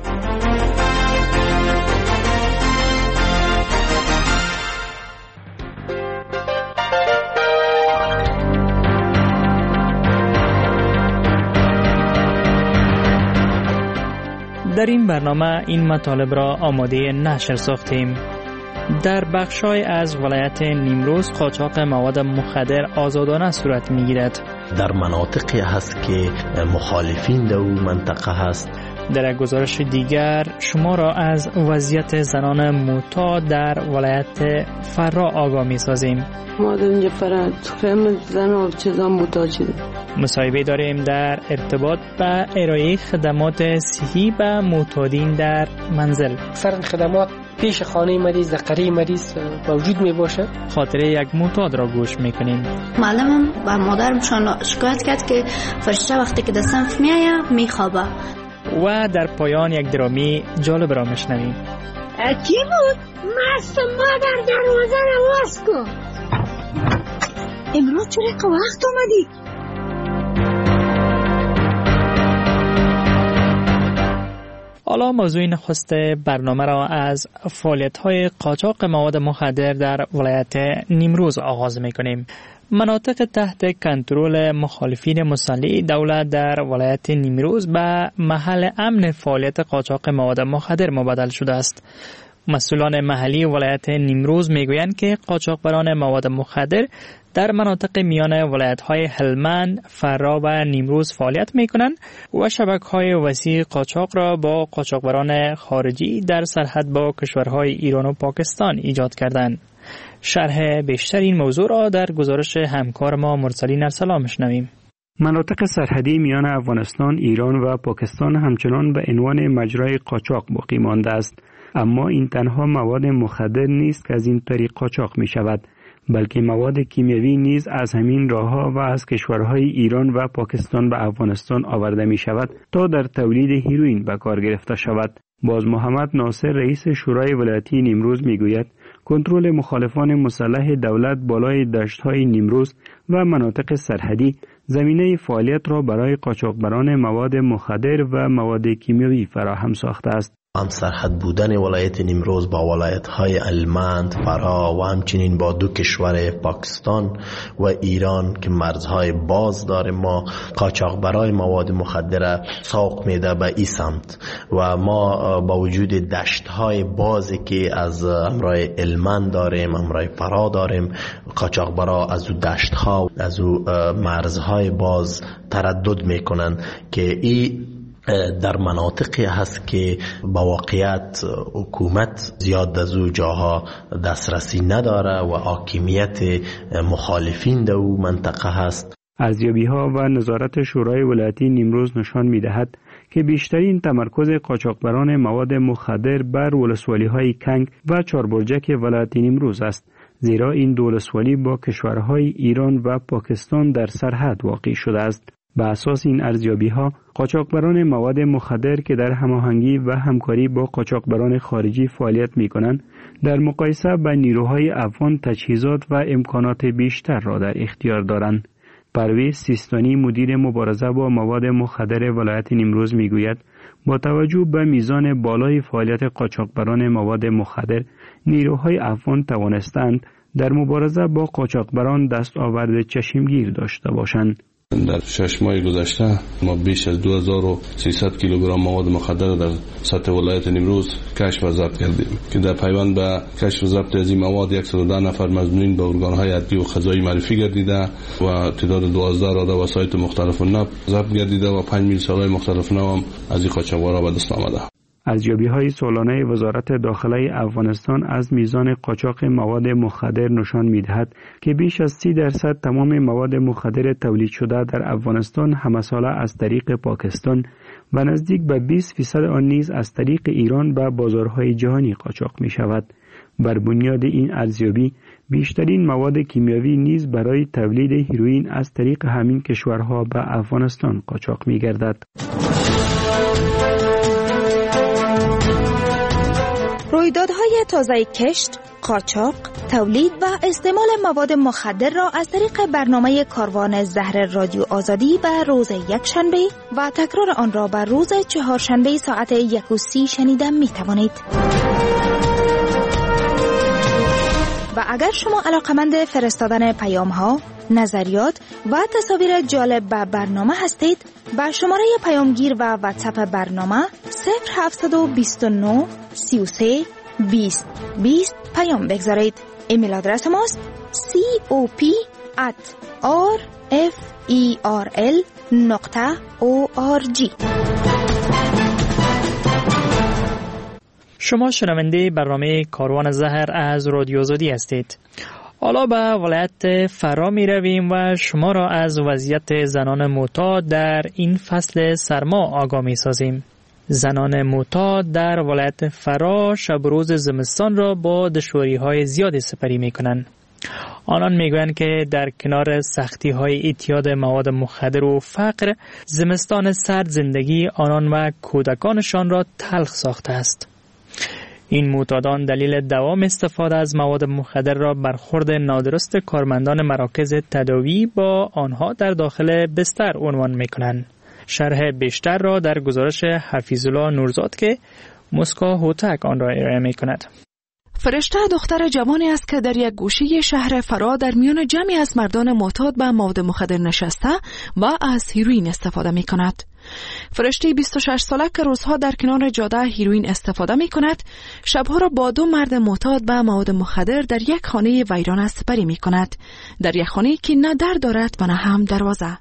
در این برنامه این مطالب را آماده نشر ساختیم. در بخشای از ولایت نیمروز قاچاق مواد مخدر آزادانه صورت می‌گیرد. در مناطقی هست که مخالفین در اون منطقه هست. در یک گزارش دیگر شما را از وضعیت زنان معتاد در ولایت فرا آگاه می‌سازیم. ما در اینجا فرا تقریبا زن و چیزا معتاد شده. مصاحبه داریم در ارتباط با ارائه خدمات صحی به معتادین در منزل. اکثر خدمات پیش خانه مریض در قریه مریض موجود می باشه. خاطره یک معتاد را گوش میکنیم. معلمم و مادرمشان شکایت کرد که فرشته وقتی که در صنف میآید میخوابه. و در پایان یک درامی جالب را میشنویم. کی بود؟ مست مادر دروازه را باز کن. امروز چرا که وقت آمدی؟ حالا موضوع نخست برنامه را از فعالیت‌های قاچاق مواد مخدر در ولایت نیمروز آغاز می‌کنیم. مناطق تحت کنترل مخالفین مسلح دولت در ولایت نیمروز به محل امن فعالیت قاچاق مواد مخدر مبادل شده است. مسئولان محلی ولایت نیمروز میگویند که قاچاقبران مواد مخدر در مناطق میان ولایت‌های هلمند، فرا و نیمروز فعالیت می‌کنند و شبکه‌های وسیع قاچاق را با قاچاقبران خارجی در سرحد با کشورهای ایران و پاکستان ایجاد کردند. شرح بیشتر این موضوع را در گزارش همکار ما مرسلین ارسلان می‌شنویم. مناطق سرحدی میان افغانستان، ایران و پاکستان همچنان به عنوان مجرای قاچاق باقی مانده است. اما این تنها مواد مخدر نیست که از این طریق قاچاق می شود، بلکه مواد کیمیایی نیز از همین راه‌ها و از کشورهای ایران و پاکستان به افغانستان آورده می شود تا در تولید هیروئین به کار گرفته شود. باز محمد ناصر رئیس شورای ولایتی نیمروز می گوید کنترل مخالفان مسلح دولت بالای دشت‌های نیمروز و مناطق سرحدی زمینه فعالیت را برای قاچاقبران مواد مخدر و مواد کیمیایی فراهم ساخته است. هم سرحد بودن ولایت نیمروز با ولایت‌های هلمند، فرا و همچنین با 2 کشور پاکستان و ایران که مرزهای باز داره، ما قاچاقبرای مواد مخدر سوق میده به این سمت و ما با وجود دشت‌های بازی که از امرای هلمند داریم، امرای فرا داریم، قاچاقبرا از او دشت‌ها، از او مرزهای باز تردد میکنن که این در مناطقی هست که با واقعیت حکومت زیاد از او جاها دسترسی نداره و حاکمیت مخالفین در او منطقه هست. ارزیابی‌ها و نظارت شورای ولایتی نیمروز نشان می‌دهد که بیشترین تمرکز قاچاقبران مواد مخدر بر ولسوالی‌های کنگ و چاربرجک ولایت نیمروز است، زیرا این دو ولسوالی با کشورهای ایران و پاکستان در سرحد واقع شده است. به اساس این ارزیابی‌ها قاچاقبران مواد مخدر که در هماهنگی و همکاری با قاچاقبران خارجی فعالیت می‌کنند در مقایسه با نیروهای افغان تجهیزات و امکانات بیشتر را در اختیار دارند. پرویز سیستانی مدیر مبارزه با مواد مخدر ولایت نیمروز میگوید با توجه به میزان بالای فعالیت قاچاقبران مواد مخدر نیروهای افغان توانستند در مبارزه با قاچاقبران دستاورد چشمگیر داشته باشند. در 6 ماه گذشته ما بیش از 2300 کیلوگرم مواد مخدر در سطح ولایت نیمروز کشف و ضبط کردیم که در پیوند به کشف و ضبط از این مواد 110 نفر مظنونین به ارگان‌های عدلی و قضایی معرفی گردیده و تعداد 12 راده وسایط مختلف ناب ضبط گردیده و 5 میل سلاح مختلف ناب از این قاچاقبرا به دست آمده. ارزیابی‌های سالانه وزارت داخله افغانستان از میزان قاچاق مواد مخدر نشان می‌دهد که بیش از 30% تمام مواد مخدر تولید شده در افغانستان همساله از طریق پاکستان و نزدیک به 20% آن نیز از طریق ایران به بازارهای جهانی قاچاق می‌شود. بر بنیاد این ارزیابی بیشترین مواد کیمیاوی نیز برای تولید هیروئین از طریق همین کشورها به افغانستان قاچاق می‌گردد. رویدادهای تازه کشت، قاچاق، تولید و استعمال مواد مخدر را از طریق برنامه کاروان زهر رادیو آزادی به روز یکشنبه و تکرار آن را به روز چهارشنبه ساعت 1:30 شنیده می توانید. و اگر شما علاقمند فرستادن پیام ها، نظریات و تصاویر جالب به برنامه هستید، با شماره پیامگیر و واتساپ برنامه 0729 33 20 20 پیام بگذارید. ایمیل آدرس ماست cop@rferl.org. شما شنونده برنامه کاروان زهر از رادیو آزادی هستید. حالا به ولایت فرا می رویم و شما را از وضعیت زنان معتاد در این فصل سرما آگاه می سازیم. زنان معتاد در ولایت فرا شب روز زمستان را با دشواری‌های زیادی سپری می‌کنند. آنان می‌گویند که در کنار سختی‌های اعتیاد مواد مخدر و فقر، زمستان سرد زندگی آنان و کودکانشان را تلخ ساخته است. این معتادان دلیل دوام استفاده از مواد مخدر را برخورد نادرست کارمندان مراکز تداوی با آنها در داخل بستر عنوان می‌کنند. شرح بیشتر را در گزارش حفیظالله نورزاد که مسکا هوتک آن را ارائه می‌کند. فرشته دختر جوانی است که در یک گوشه شهر فرا در میان جمعی از مردان معتاد به مواد مخدر نشسته و از هیروئین استفاده می‌کند. فرشته 26 ساله که روزها در کنار جاده هیروئین استفاده می‌کند، شبها را با دو مرد معتاد به مواد مخدر در یک خانه ویران سپری می‌کند، در یک خانه که نه در دارد و نه هم دروازه.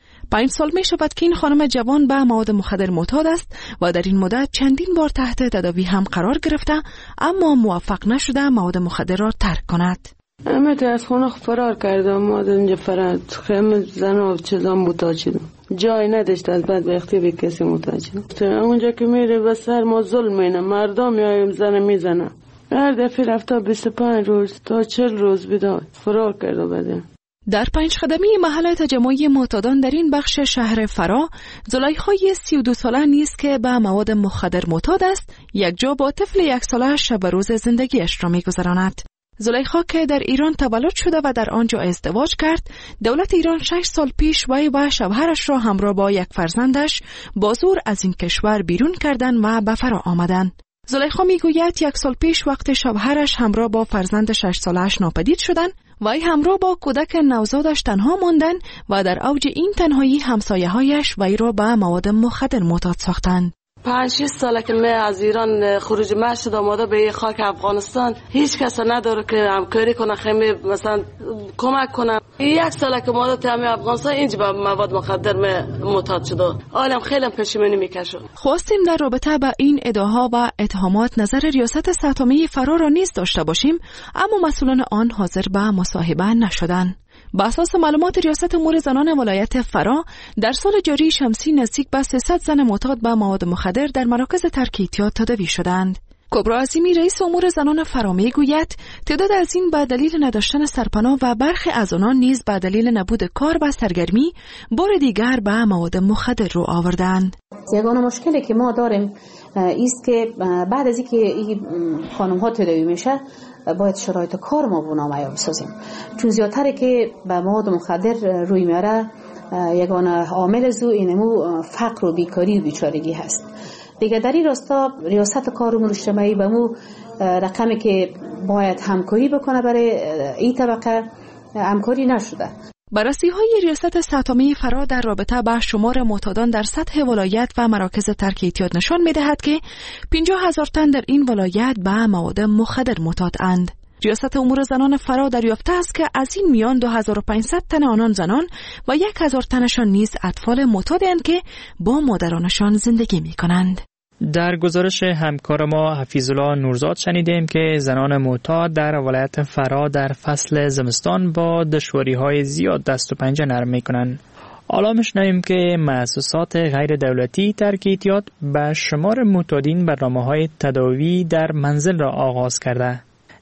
5 سال می شود که این خانم جوان به مواد مخدر معتاد است و در این مدت چندین بار تحت تداوی هم قرار گرفته، اما موفق نشده مواد مخدر را ترک کند. امت از خونه فرار کردم، ما در اینجا فرار خیمه زن و چیزا معتاد شدم، جای نداشت از بدبختی به کسی معتاد شدم. اونجا که میره به سر ما ظلم اینه، مردم یا زن میزنه. هر دفعه رفته 25 روز تا 40 روز بداد فرار کرده بده. در 5 قدمی محل تجمع معتادان در این بخش شهر فرا، زلیخای 32 ساله نیست که به مواد مخدر معتاد است، یک جا با طفل 1 ساله شب روز زندگیش را می‌گذراند. زلیخا که در ایران تولد شده و در آنجا ازدواج کرد، دولت ایران 6 سال پیش وی و شوهرش را همراه با یک فرزندش با زور از این کشور بیرون کردند و به فرا آمدند. زلیخا میگوید 1 سال پیش وقت شوهرش همراه با فرزند 6 ساله‌اش ناپدید شدند، وی همراه با کودک نوزادش تنها ماندن و در اوج این تنهایی همسایه‌هایش وی را به مواد مخدر معتاد ساختند. 5-6 ساله که من از ایران خروج شدم آمده به خاک افغانستان، هیچ کس نداره که همکاری کنه، خیلی مثلا کمک کنه. 1 ساله که ما تو افغانستان اینجا به مواد مخدر معتاد شده، عالم خیلی پشیمانی میکشه. خواستیم در رابطه با این ادعاها و اتهامات نظر ریاست ساتومی فرا را نیز داشته باشیم، اما مسئولان آن حاضر به مصاحبه نشدند. با اساس معلومات ریاست امور زنان ولایت فرا، در سال جاری شمسی نزدیک به 300 زن معتاد به مواد مخدر در مراکز ترک اعتیاد تداوی شدند. کبرا عظیمی رئیس امور زنان فرا میگوید تعداد از این به دلیل نداشتن سرپناه و برخی از آنان نیز به دلیل نبود کار و سرگرمی بار دیگر به مواد مخدر رو آوردند. یگانه مشکلی که ما داریم است که بعد از اینکه این خانم ها تداوی میشه باید شرایط کار ما بنامه بسازیم، چون زیادتره که به مواد مخدر روی میاره یگانه عامل زو اینمو فقر و بیکاری و بیچارگی هست. دیگه در این راستا ریاست کار امور اجتماعی به مو رقمی که باید همکاری بکنه برای این طبقه همکاری نشده. بررسی‌های ریاست ساتومی فرا در رابطه با شمار معتادان در سطح ولایت و مراکز ترک اعتیاد نشان می‌دهد که 50,000 تن در این ولایت به مواد مخدر معتادند. ریاست امور زنان فرا دریافته است که از این میان 2500 تن آنان زنان و 1000 تنشان نیز اطفال معتادند که با مادرانشان زندگی می‌کنند. در گزارش همکار ما حفیظالله نورزاد شنیدیم که زنان معتاد در ولایت فرا در فصل زمستان با دشواری‌های زیاد دست و پنجه نرم می‌کنند. حالا می‌شنویم که مؤسسات غیر دولتی ترک اعتیاد به شمار معتادین برنامه‌های تداوی در منزل را آغاز کرده.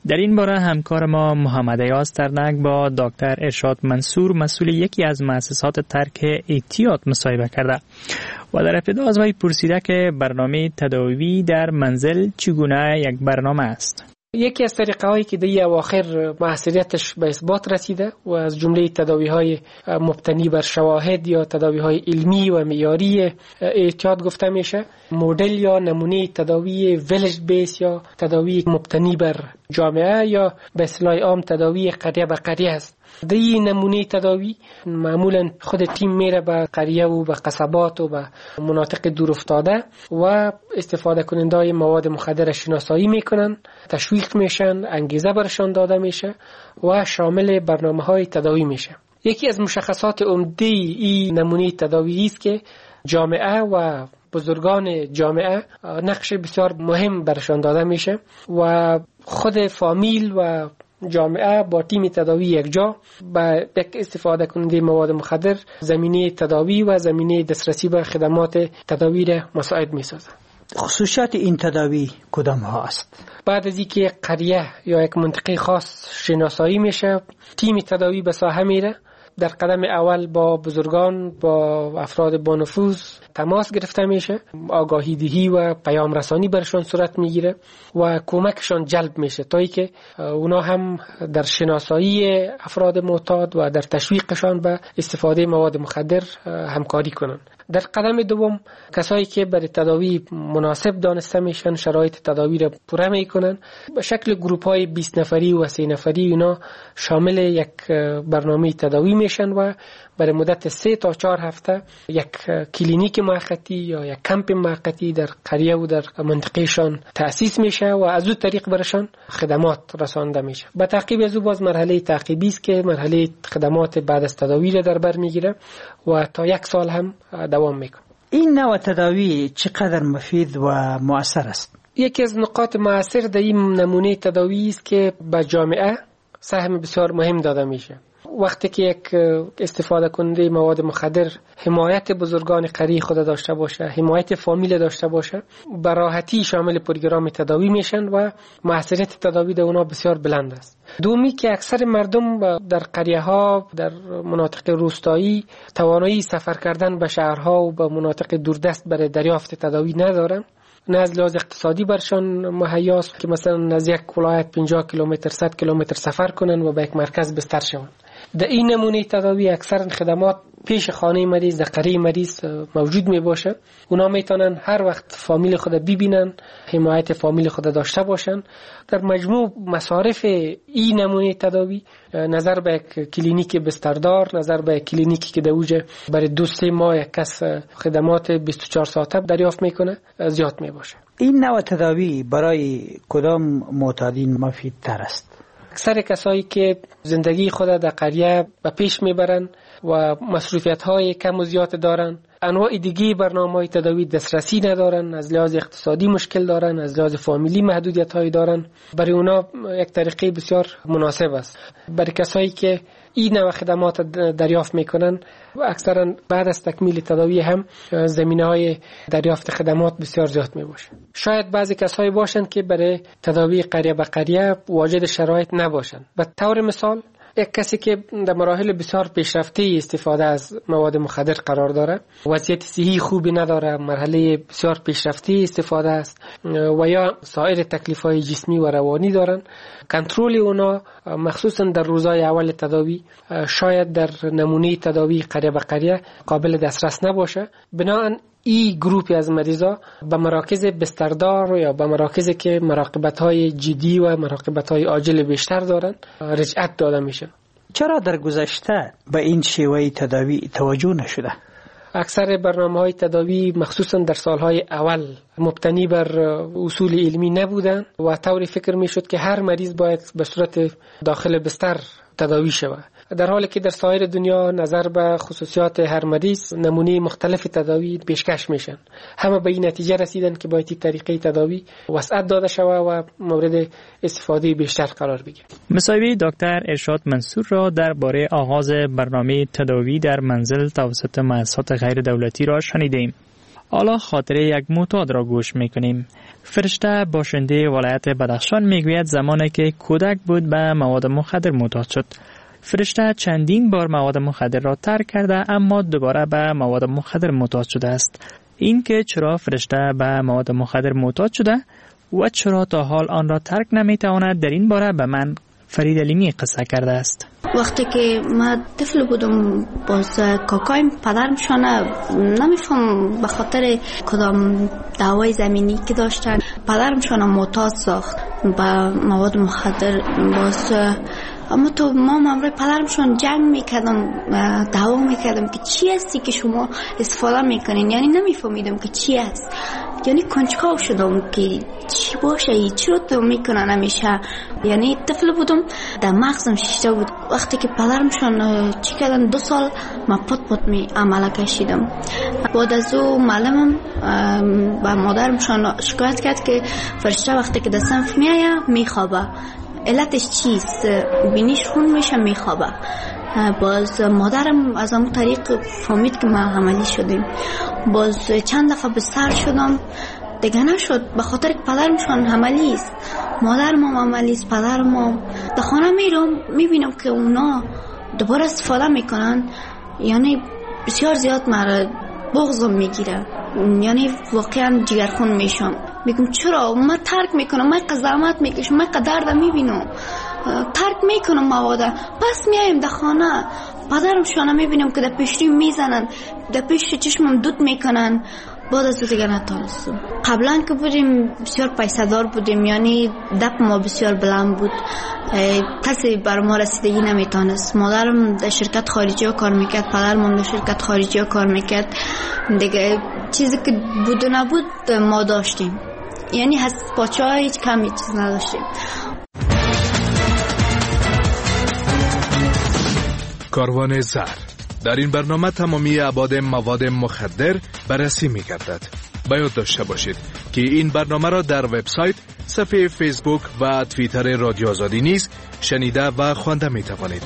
در این باره همکار ما محمد ایاز ترنک با دکتر ارشاد منصور مسئول یکی از مؤسسات ترک احتیاط مصاحبه کرده و در ابتدا از وی پرسیده که برنامه تداوی در منزل چگونه یک برنامه است. یکی از طریقه هایی که در اواخر موثریتش به اثبات رسیده و از جمله تداوی های مبتنی بر شواهد یا تداوی های علمی و معیاری احتیاط گفته میشه، مدل یا نمونه تداوی ویلج بیس یا تداوی مبتنی بر جامعه یا به اصطلاح عام تداوی قریه به قریه است. در این نمونه تداوی معمولا خود تیم میره به قریه و به قصبات و به مناطق دور افتاده و استفاده کننده مواد مخدر شناسایی میکنن، تشویق میشن، انگیزه برشان داده میشه و شامل برنامه های تداوی میشه. یکی از مشخصات عمده این نمونه تداوی است که جامعه و بزرگان جامعه نقش بسیار مهم برشان داده میشه و خود فامیل و جامعه با تیم تداوی یک جا با یک استفاده کننده مواد مخدر زمینه تداوی و زمینه دسترسی به خدمات تداوی را مساعد می سازد. خصوصیات این تداوی کدام ها است؟ بعد از اینکه قریه یا یک منطقه خاص شناسایی میشه، تیم تداوی به ساحه میره، در قدم اول با بزرگان، با افراد با نفوذ تماس گرفته میشه، آگاهی دهی و پیام رسانی برشان صورت میگیره و کمکشان جلب میشه تا اینکه اونا هم در شناسایی افراد معتاد و در تشویقشان به استفاده مواد مخدر همکاری کنن. در قدم دوم کسایی که برای تداوی مناسب دانسته میشن شرایط تداوی را پوره میکنن، به شکل گروپ های 20 نفری و 30 نفری اینا شامل یک برنامه تداوی میشن و برای مدت 3 تا 4 هفته یک کلینیک موقتی یا یک کمپ موقتی در قریه و در منطقهشان تأسیس میشه و از اون طریق برشان خدمات رسانده میشه. به تعقیب از او باز مرحله تعقیبی است که مرحله خدمات بعد از تداوی را در بر میگیره و تا 1 سال هم دوام میکنه. این نوع تداوی چقدر مفید و مؤثر است؟ یکی از نقاط مؤثر در این نمونه تداوی است که به جامعه سهم بسیار مهم داده میشه. وقتی که یک استفاده کننده مواد مخدر حمایت بزرگان قریه خود داشته باشه، حمایت فامیل داشته باشه، به راحتی شامل پروگرام تداوی میشن و موثریت تداوی در اونا بسیار بلند است. دومی که اکثر مردم در قریه ها، در مناطق روستایی توانایی سفر کردن به شهرها و به مناطق دوردست برای دریافت تداوی ندارن، نه از لحاظ اقتصادی برشان مهیاست که مثلا از یک ولایت 50 کیلومتر 100 کیلومتر سفر کنن و به یک مرکز بستر شوند. در این نمونه تداوی اکثر خدمات پیش خانه مریض در قریه مریض موجود می باشه. اونا میتونن هر وقت فامیل خود ببینن، حمایت فامیل خود داشته باشن. در مجموع مصارف این نمونه تداوی نظر به کلینیک بستردار، نظر به کلینیکی که در اوجه برای 2-3 ماه یک کس خدمات 24 ساعته دریافت میکنه زیاد می باشه. این نوع تداوی برای کدام معتادین مفید تر است؟ اکثر کسایی که زندگی خود در قریه به پیش میبرن و مصروفیت های کم و زیاد دارن، انواع دیگه برنامه‌های تداوی دسترسی ندارن، از لحاظ اقتصادی مشکل دارن، از لحاظ فامیلی محدودیت هایی دارن، برای اونا یک طریقه بسیار مناسب است. برای کسایی که این نوع خدمات دریافت میکنن اکثرا بعد از تکمیل تداوی هم زمینه‌های دریافت خدمات بسیار زیاد میباشه. شاید بعضی کسایی باشن که برای تداوی قریه به قریه واجد شرایط نباشن. به طور مثال یک کسی که در مراحل بسیار پیشرفته استفاده از مواد مخدر قرار داره، وضعیت صحی خوبی نداره، مرحله بسیار پیشرفته استفاده است و یا سایر تکلیف‌های جسمی و روانی دارن، کنترل اونا مخصوصا در روزهای اول تداوی شاید در نمونه تداوی قریه به قریه قابل دسترس نباشه. بنابراین این گروپی از مریضا به مراکز بستردار یا به مراکزی که مراقبت‌های جدی و مراقبت‌های عاجل بیشتر دارن رجعت داده میشن. چرا در گذشته به این شیوه تداوی توجه نشده؟ اکثر برنامه‌های تداوی مخصوصا در سالهای اول مبتنی بر اصول علمی نبودن و طوری فکر میشد که هر مریض باید به صورت داخل بستر تداوی شود، در حالی که در سایر دنیا نظر به خصوصیات هر مریض نمونه مختلف تداوی پیشکش میشن. همه به این نتیجه رسیدن که باید این طریقه تداوی وسعت داده شود و مورد استفاده بیشتر قرار بگیره. مصاحبه دکتر ارشاد منصور را درباره آغاز برنامه تداوی در منزل توسط مؤسسات غیر دولتی را شنیدیم. حالا خاطره یک معتاد را گوش میکنیم. فرشته باشنده ولایت بدخشان میگوید زمانی که کودک بود به مواد مخدر معتاد شد. فرشته چندین بار مواد مخدر را ترک کرده اما دوباره به مواد مخدر معتاد شده است. این که چرا فرشته به مواد مخدر معتاد شده و چرا تا حال آن را ترک نمیتواند در این باره به من فرید علیمی قصه کرده است. وقتی که من طفل بودم باز کاکایم پدرمشان نمیفهم به خاطر کدام دعوای زمینی که داشتن پدرمشان معتاد ساخت به مواد مخدر. باز اما تو ما امروز پدرمشان جنگ میکردم دعوا میکردم که چی هستی که شما استفاده میکنین، یعنی نمیفهمیدم که چی هست، یعنی کنجکاو شدم که چی باشه چی رو تو میکنن همیشه. یعنی طفل بودم در مغزم شیشته بود. وقتی که پدرمشان چی کردن 2 سال ما پت می عمله کشیدم. بعد از او معلمم با مادرمشان شکایت کرد که فرشته وقتی که در صنف میایه میخوابه. علتش چیست؟ بینیش خون میشه میخوابه. باز مادرم از اون طریق فهمید که ما عملی شدیم. باز چند دفعه بستر شدم دیگه نشد به خاطر که پدرمشان عملی است، مادرم هم عملی است، پدرم هم. در خانه میرم میبینم که اونا دوباره استفاده میکنن، یعنی بسیار زیاد مرا بغضم میگیره، یعنی واقعا جگرخون میشم. میگم چرا من ترک میکنم، من قضاوت میکشم، من درد میبینم، ترک میکنم مواده. پس میایم در خانه پدرم شانه میبینم که در پیشری میزنن، در پیش چشمم دود میکنن. بعد از دیگه نتونستم. قبلا که بودیم بسیار پیسه دار بودیم، یعنی دپ ما بسیار بلند بود، کسی بر ما رسیدگی نمیتونست. مادرم در شرکت خارجی ها کار میکرد، پدرم در شرکت خارجی ها کار میکرد. دیگه چیزی که بود و نبود ما داشتیم، یعنی هست پاچه ها هیچ کمی چیز نداشتیم. کاروان زر. در این برنامه تمامی ابعاد مواد مخدر بررسی می گردد. باید داشته باشید که این برنامه را در وبسایت، صفحه فیسبوک و توییتر رادیو آزادی نیز شنیده و خوانده می توانید.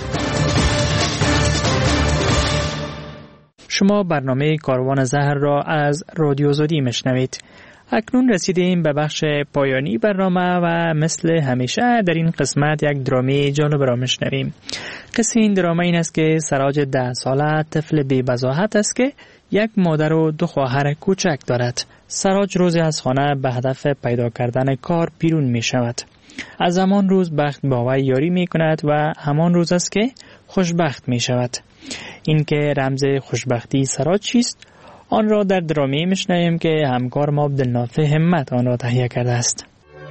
شما برنامه کاروان زهر را از رادیو آزادی میشنوید. اکنون رسیدیم به بخش پایانی برنامه و مثل همیشه در این قسمت یک درامی جالب را میشنویم. قصه این دراما این است که سراج 10 ساله طفل بی بضاحت است که یک مادر و 2 خواهر کوچک دارد. سراج روزی از خانه به هدف پیدا کردن کار بیرون می شود. از همان روز بخت با وی یاری می کند و همان روز است که خوشبخت می شود. این که رمز خوشبختی سراج چیست؟ آن را در درامی میشنویم که همکار ما عبدالنافع همت آن را تهیه کرده است.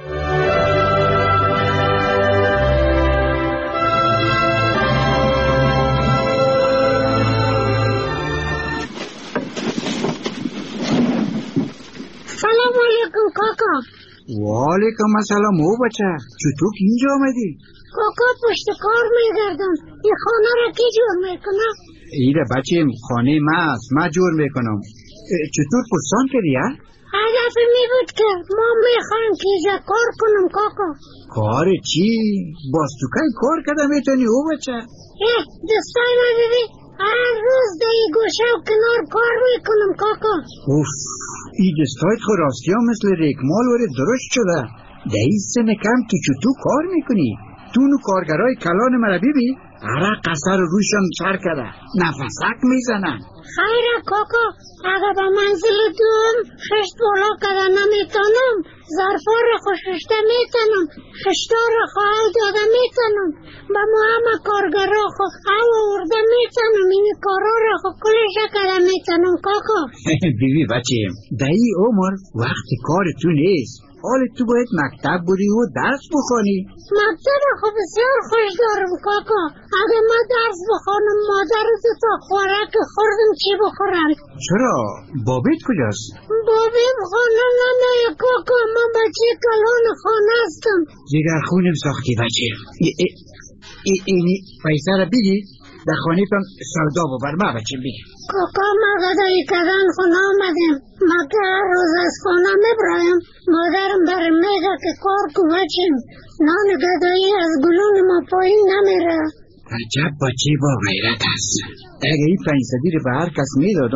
سلام علیکم کاکا. و علیکم السلام. او بچه چطور اینجا آمدی؟ کاکا پشت کار میگردم. این خانه را کی جور میکنه؟ ایره بچه خانه ما است، ما جور میکنم. چطور پرسان کردی ها؟ هدف می بود که ما میخوایم که اینجا کار کنم کاکا. کار چی؟ باز تو که کار کرده میتونی او بچه؟ دستای ما ببی هر روز در این گوشه و کنار کار میکنم کاکا. اوف، این دستایت خود راستی ها مثل ریکمال وره درست شده. در این سن کم تو چطور کار میکنی؟ تو نو کارگرای کلان مرا ببین، عرق قصر روشان سر کرده، نفسک میزنن. خیره کاکا، اگه به منزل دوم خشت بالا کرده نمیتونم، ظرفا را خوششته میتونم، خشتا را خواهی داده میتونم، به ما همه کارگرا خو او ارده میتونم، این کارا را خو کلشه کرده میتونم کاکا. بیبی بچه، در این عمر وقت کار تو نیست. حال تو باید مکتب بری و درس بخوانی. مکتب خو بسیار خوش دارم کاکا. اگه ما درس بخوانم مادر 2 تا خوراک خوردم چی بخورم؟ چرا؟ بابیت کجاست؟ بابیم خانه نمیه کاکا، من بچه کلان خانه هستم. جگر خونم ساختی بچه. اینی پیسه را بگی در خانه پم سودا ببر ما بچه بگی. کاکا ما غدایی کردن خونه آمدیم، ما که هر روز از خانه میبرایم، مادرم برم میگه که کار کو بچیم، نان غدایی از گلون ما پایین نمیره. عجب بچه با غیرت هست. اگه این 500 رو به هر کس میدادم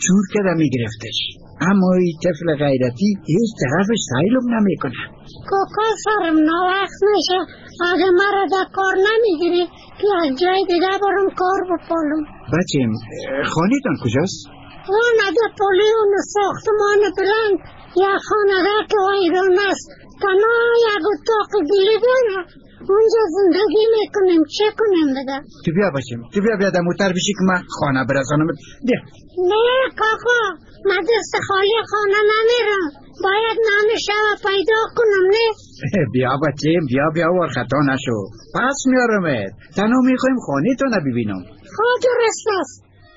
چور کده میگرفتش، اما این طفل غیرتی هیچ طرفش سیلم نمیکنه. کاکا سرم نوقت میشه، اگه مرا در کار نمیگیری که از جای دیگه برم کار بپالم. بچیم خانیتان کجاست؟ اون در پلی اون ساختمان بلند یا خانه که ویران است، تنها یک اتاق گلی داره، اونجا زندگی میکنیم. چه کنیم بده؟ تو بیا بچیم، تو بیا در موتر بشی که من خانه برسانم. بیا. نه کاکا، من دست خالی خانه نمیرم، باید نان شب پیدا کنم. نه بیا بچیم، بیا و خطا نشو، پس میارمت. تنها میخوایم خانه تو نبینم. خود درست است.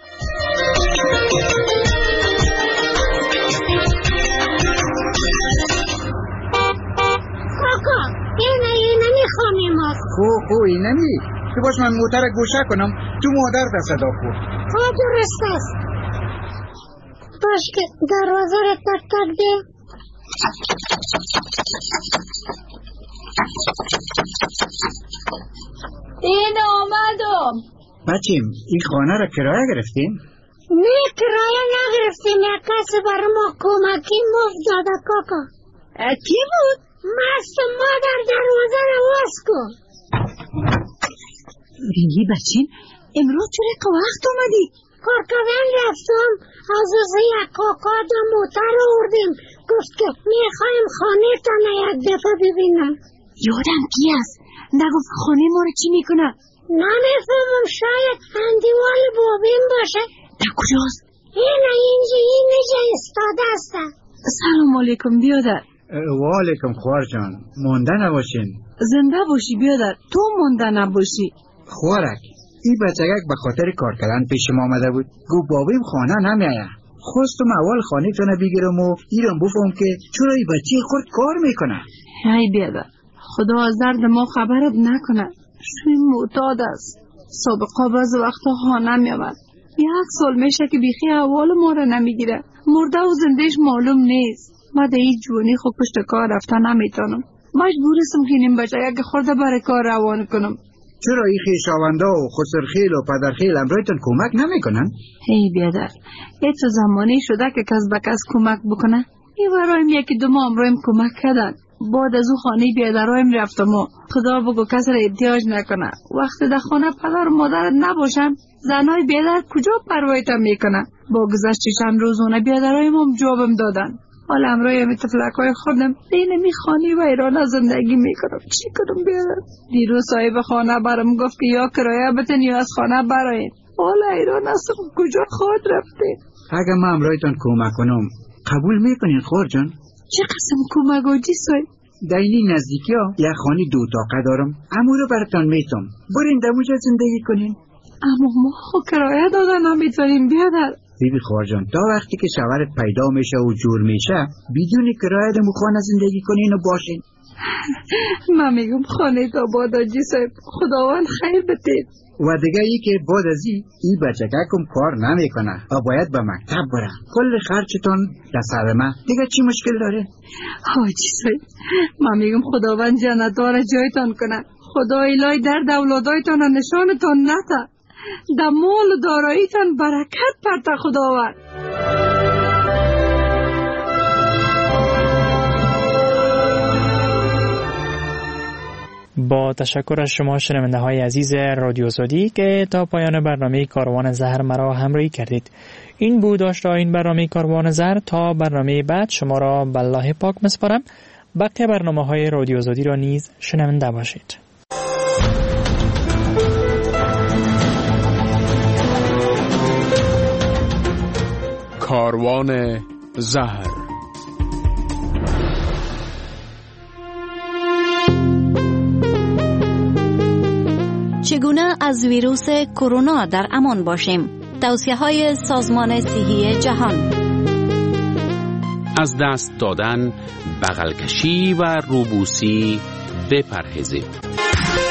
کاکا اینه میخوانیم است. خو اینه می تو باش من موتر گوشه کنم، تو مادر در صدا کن. خود درست است. باش که دروازه را تک تک ده. این آمدم. بچیم این خانه را کرایه گرفتیم؟ نه کرایه نگرفتیم، یک کسی برای ما کمکی مفت داده. کاکا کی بود؟ مست مادر دروازه را باز کن. رنگی بچین امروز چرا که وقت اومدی؟ کارکوان رفتم، از یک کاکا دا موتر آوردیم، گفت که میخوایم خانه تانه یک دفعه ببینم. یادم کی است؟ نگفت خانه ما رو چی میکنه؟ نمیفهمم، شاید اندیوال بابین باشه. در کجاست؟ اینجا استاده است. سلام علیکم بیادر. و علیکم خوار جان، مونده نباشین. زنده باشی بیادر، تو مونده نباشی. خوارک این بچگک به خاطر کار کردن پیش ما آمده بود، گو بابیم خانه نمیایه. خواستم اول خانه تانه بگیرم و ایران بفهم که چرا این بچه خود کار میکنه. هی بیادر، خدا از درد ما خبرت نکنه. شوی معتاد است، سابقا باز وقتا خانه میامد. 1 سال میشه که بیخی احوال ما را نمیگیره، مرده و زندهش معلوم نیست. من در این جوانی خود پشت کار رفته نمیتونم، مجبورستم که این بچه یک خورده برای کار روان کنم. چرا این خویشاوندا و خسرخیل و پدرخیل امرایتان کمک نمیکنن؟ هی بیادر، تو زمانی شده که کس به کس کمک بکنه. این ورایم یکی دو ماه امرایم کمک کردن. بعد از او خانه بیادرایم رفتم و خدا بگو کس را احتیاج نکنه. وقتی در خانه پدر و مادرت نباشن، زنای بیادر کجا پروایتم میکنه؟ با گذشت چند روز اونه بیادرایم هم جوابم دادن. حالا امروی تفلکای خودم اینمی خانه و ایران زندگی میکنم. چی کنم بیادر؟ دیروز صاحب خانه برام گفت که یا کرایه بتن یا از خانه براین. حالا ایران هستم، کجا خود رفته؟ اگه من امرایتان کمک کنم قبول میکنین خور جان؟ چه قسم کمک و جیسای؟ در این نزدیکی ها یک خانه 2 تاقه دارم، امو رو براتان میتم، برین دموجا زندگی کنین. اما ما کرایه دادن نمیتونیم بیادر. بیبی خوارجان، تا وقتی که شوهرت پیدا میشه و جور میشه بدون کرایه دمو خانه زندگی کنین و باشین. من میگم خانه تا بادا جی صاحب، خداوند خیر بتید. و دیگه ای که بعد از این بچگکم کار نمیکنه و باید به مکتب بره، کل خرچتون در سر من، دیگه چی مشکل داره؟ حاجی صاحب، من میگم خداوند جنت‌ها را جایتان کنه، خدا الهی درد اولادایتان را نشانتان نده، در مال و داراییتان برکت پرته خداوند. با تشکر از شما شنونده های عزیز رادیو آزادی که تا پایان برنامه کاروان زهر مرا همراهی کردید. این بود داشته این برنامه کاروان زهر. تا برنامه بعد شما را به الله پاک میسپارم. بقیه برنامه های رادیو آزادی را نیز شنونده باشید. کاروان زهر. چگونه از ویروس کرونا در امان باشیم؟ توصیه‌های سازمان صحی جهان. از دست دادن، بغل کشی و روبوسی بپرهیزید.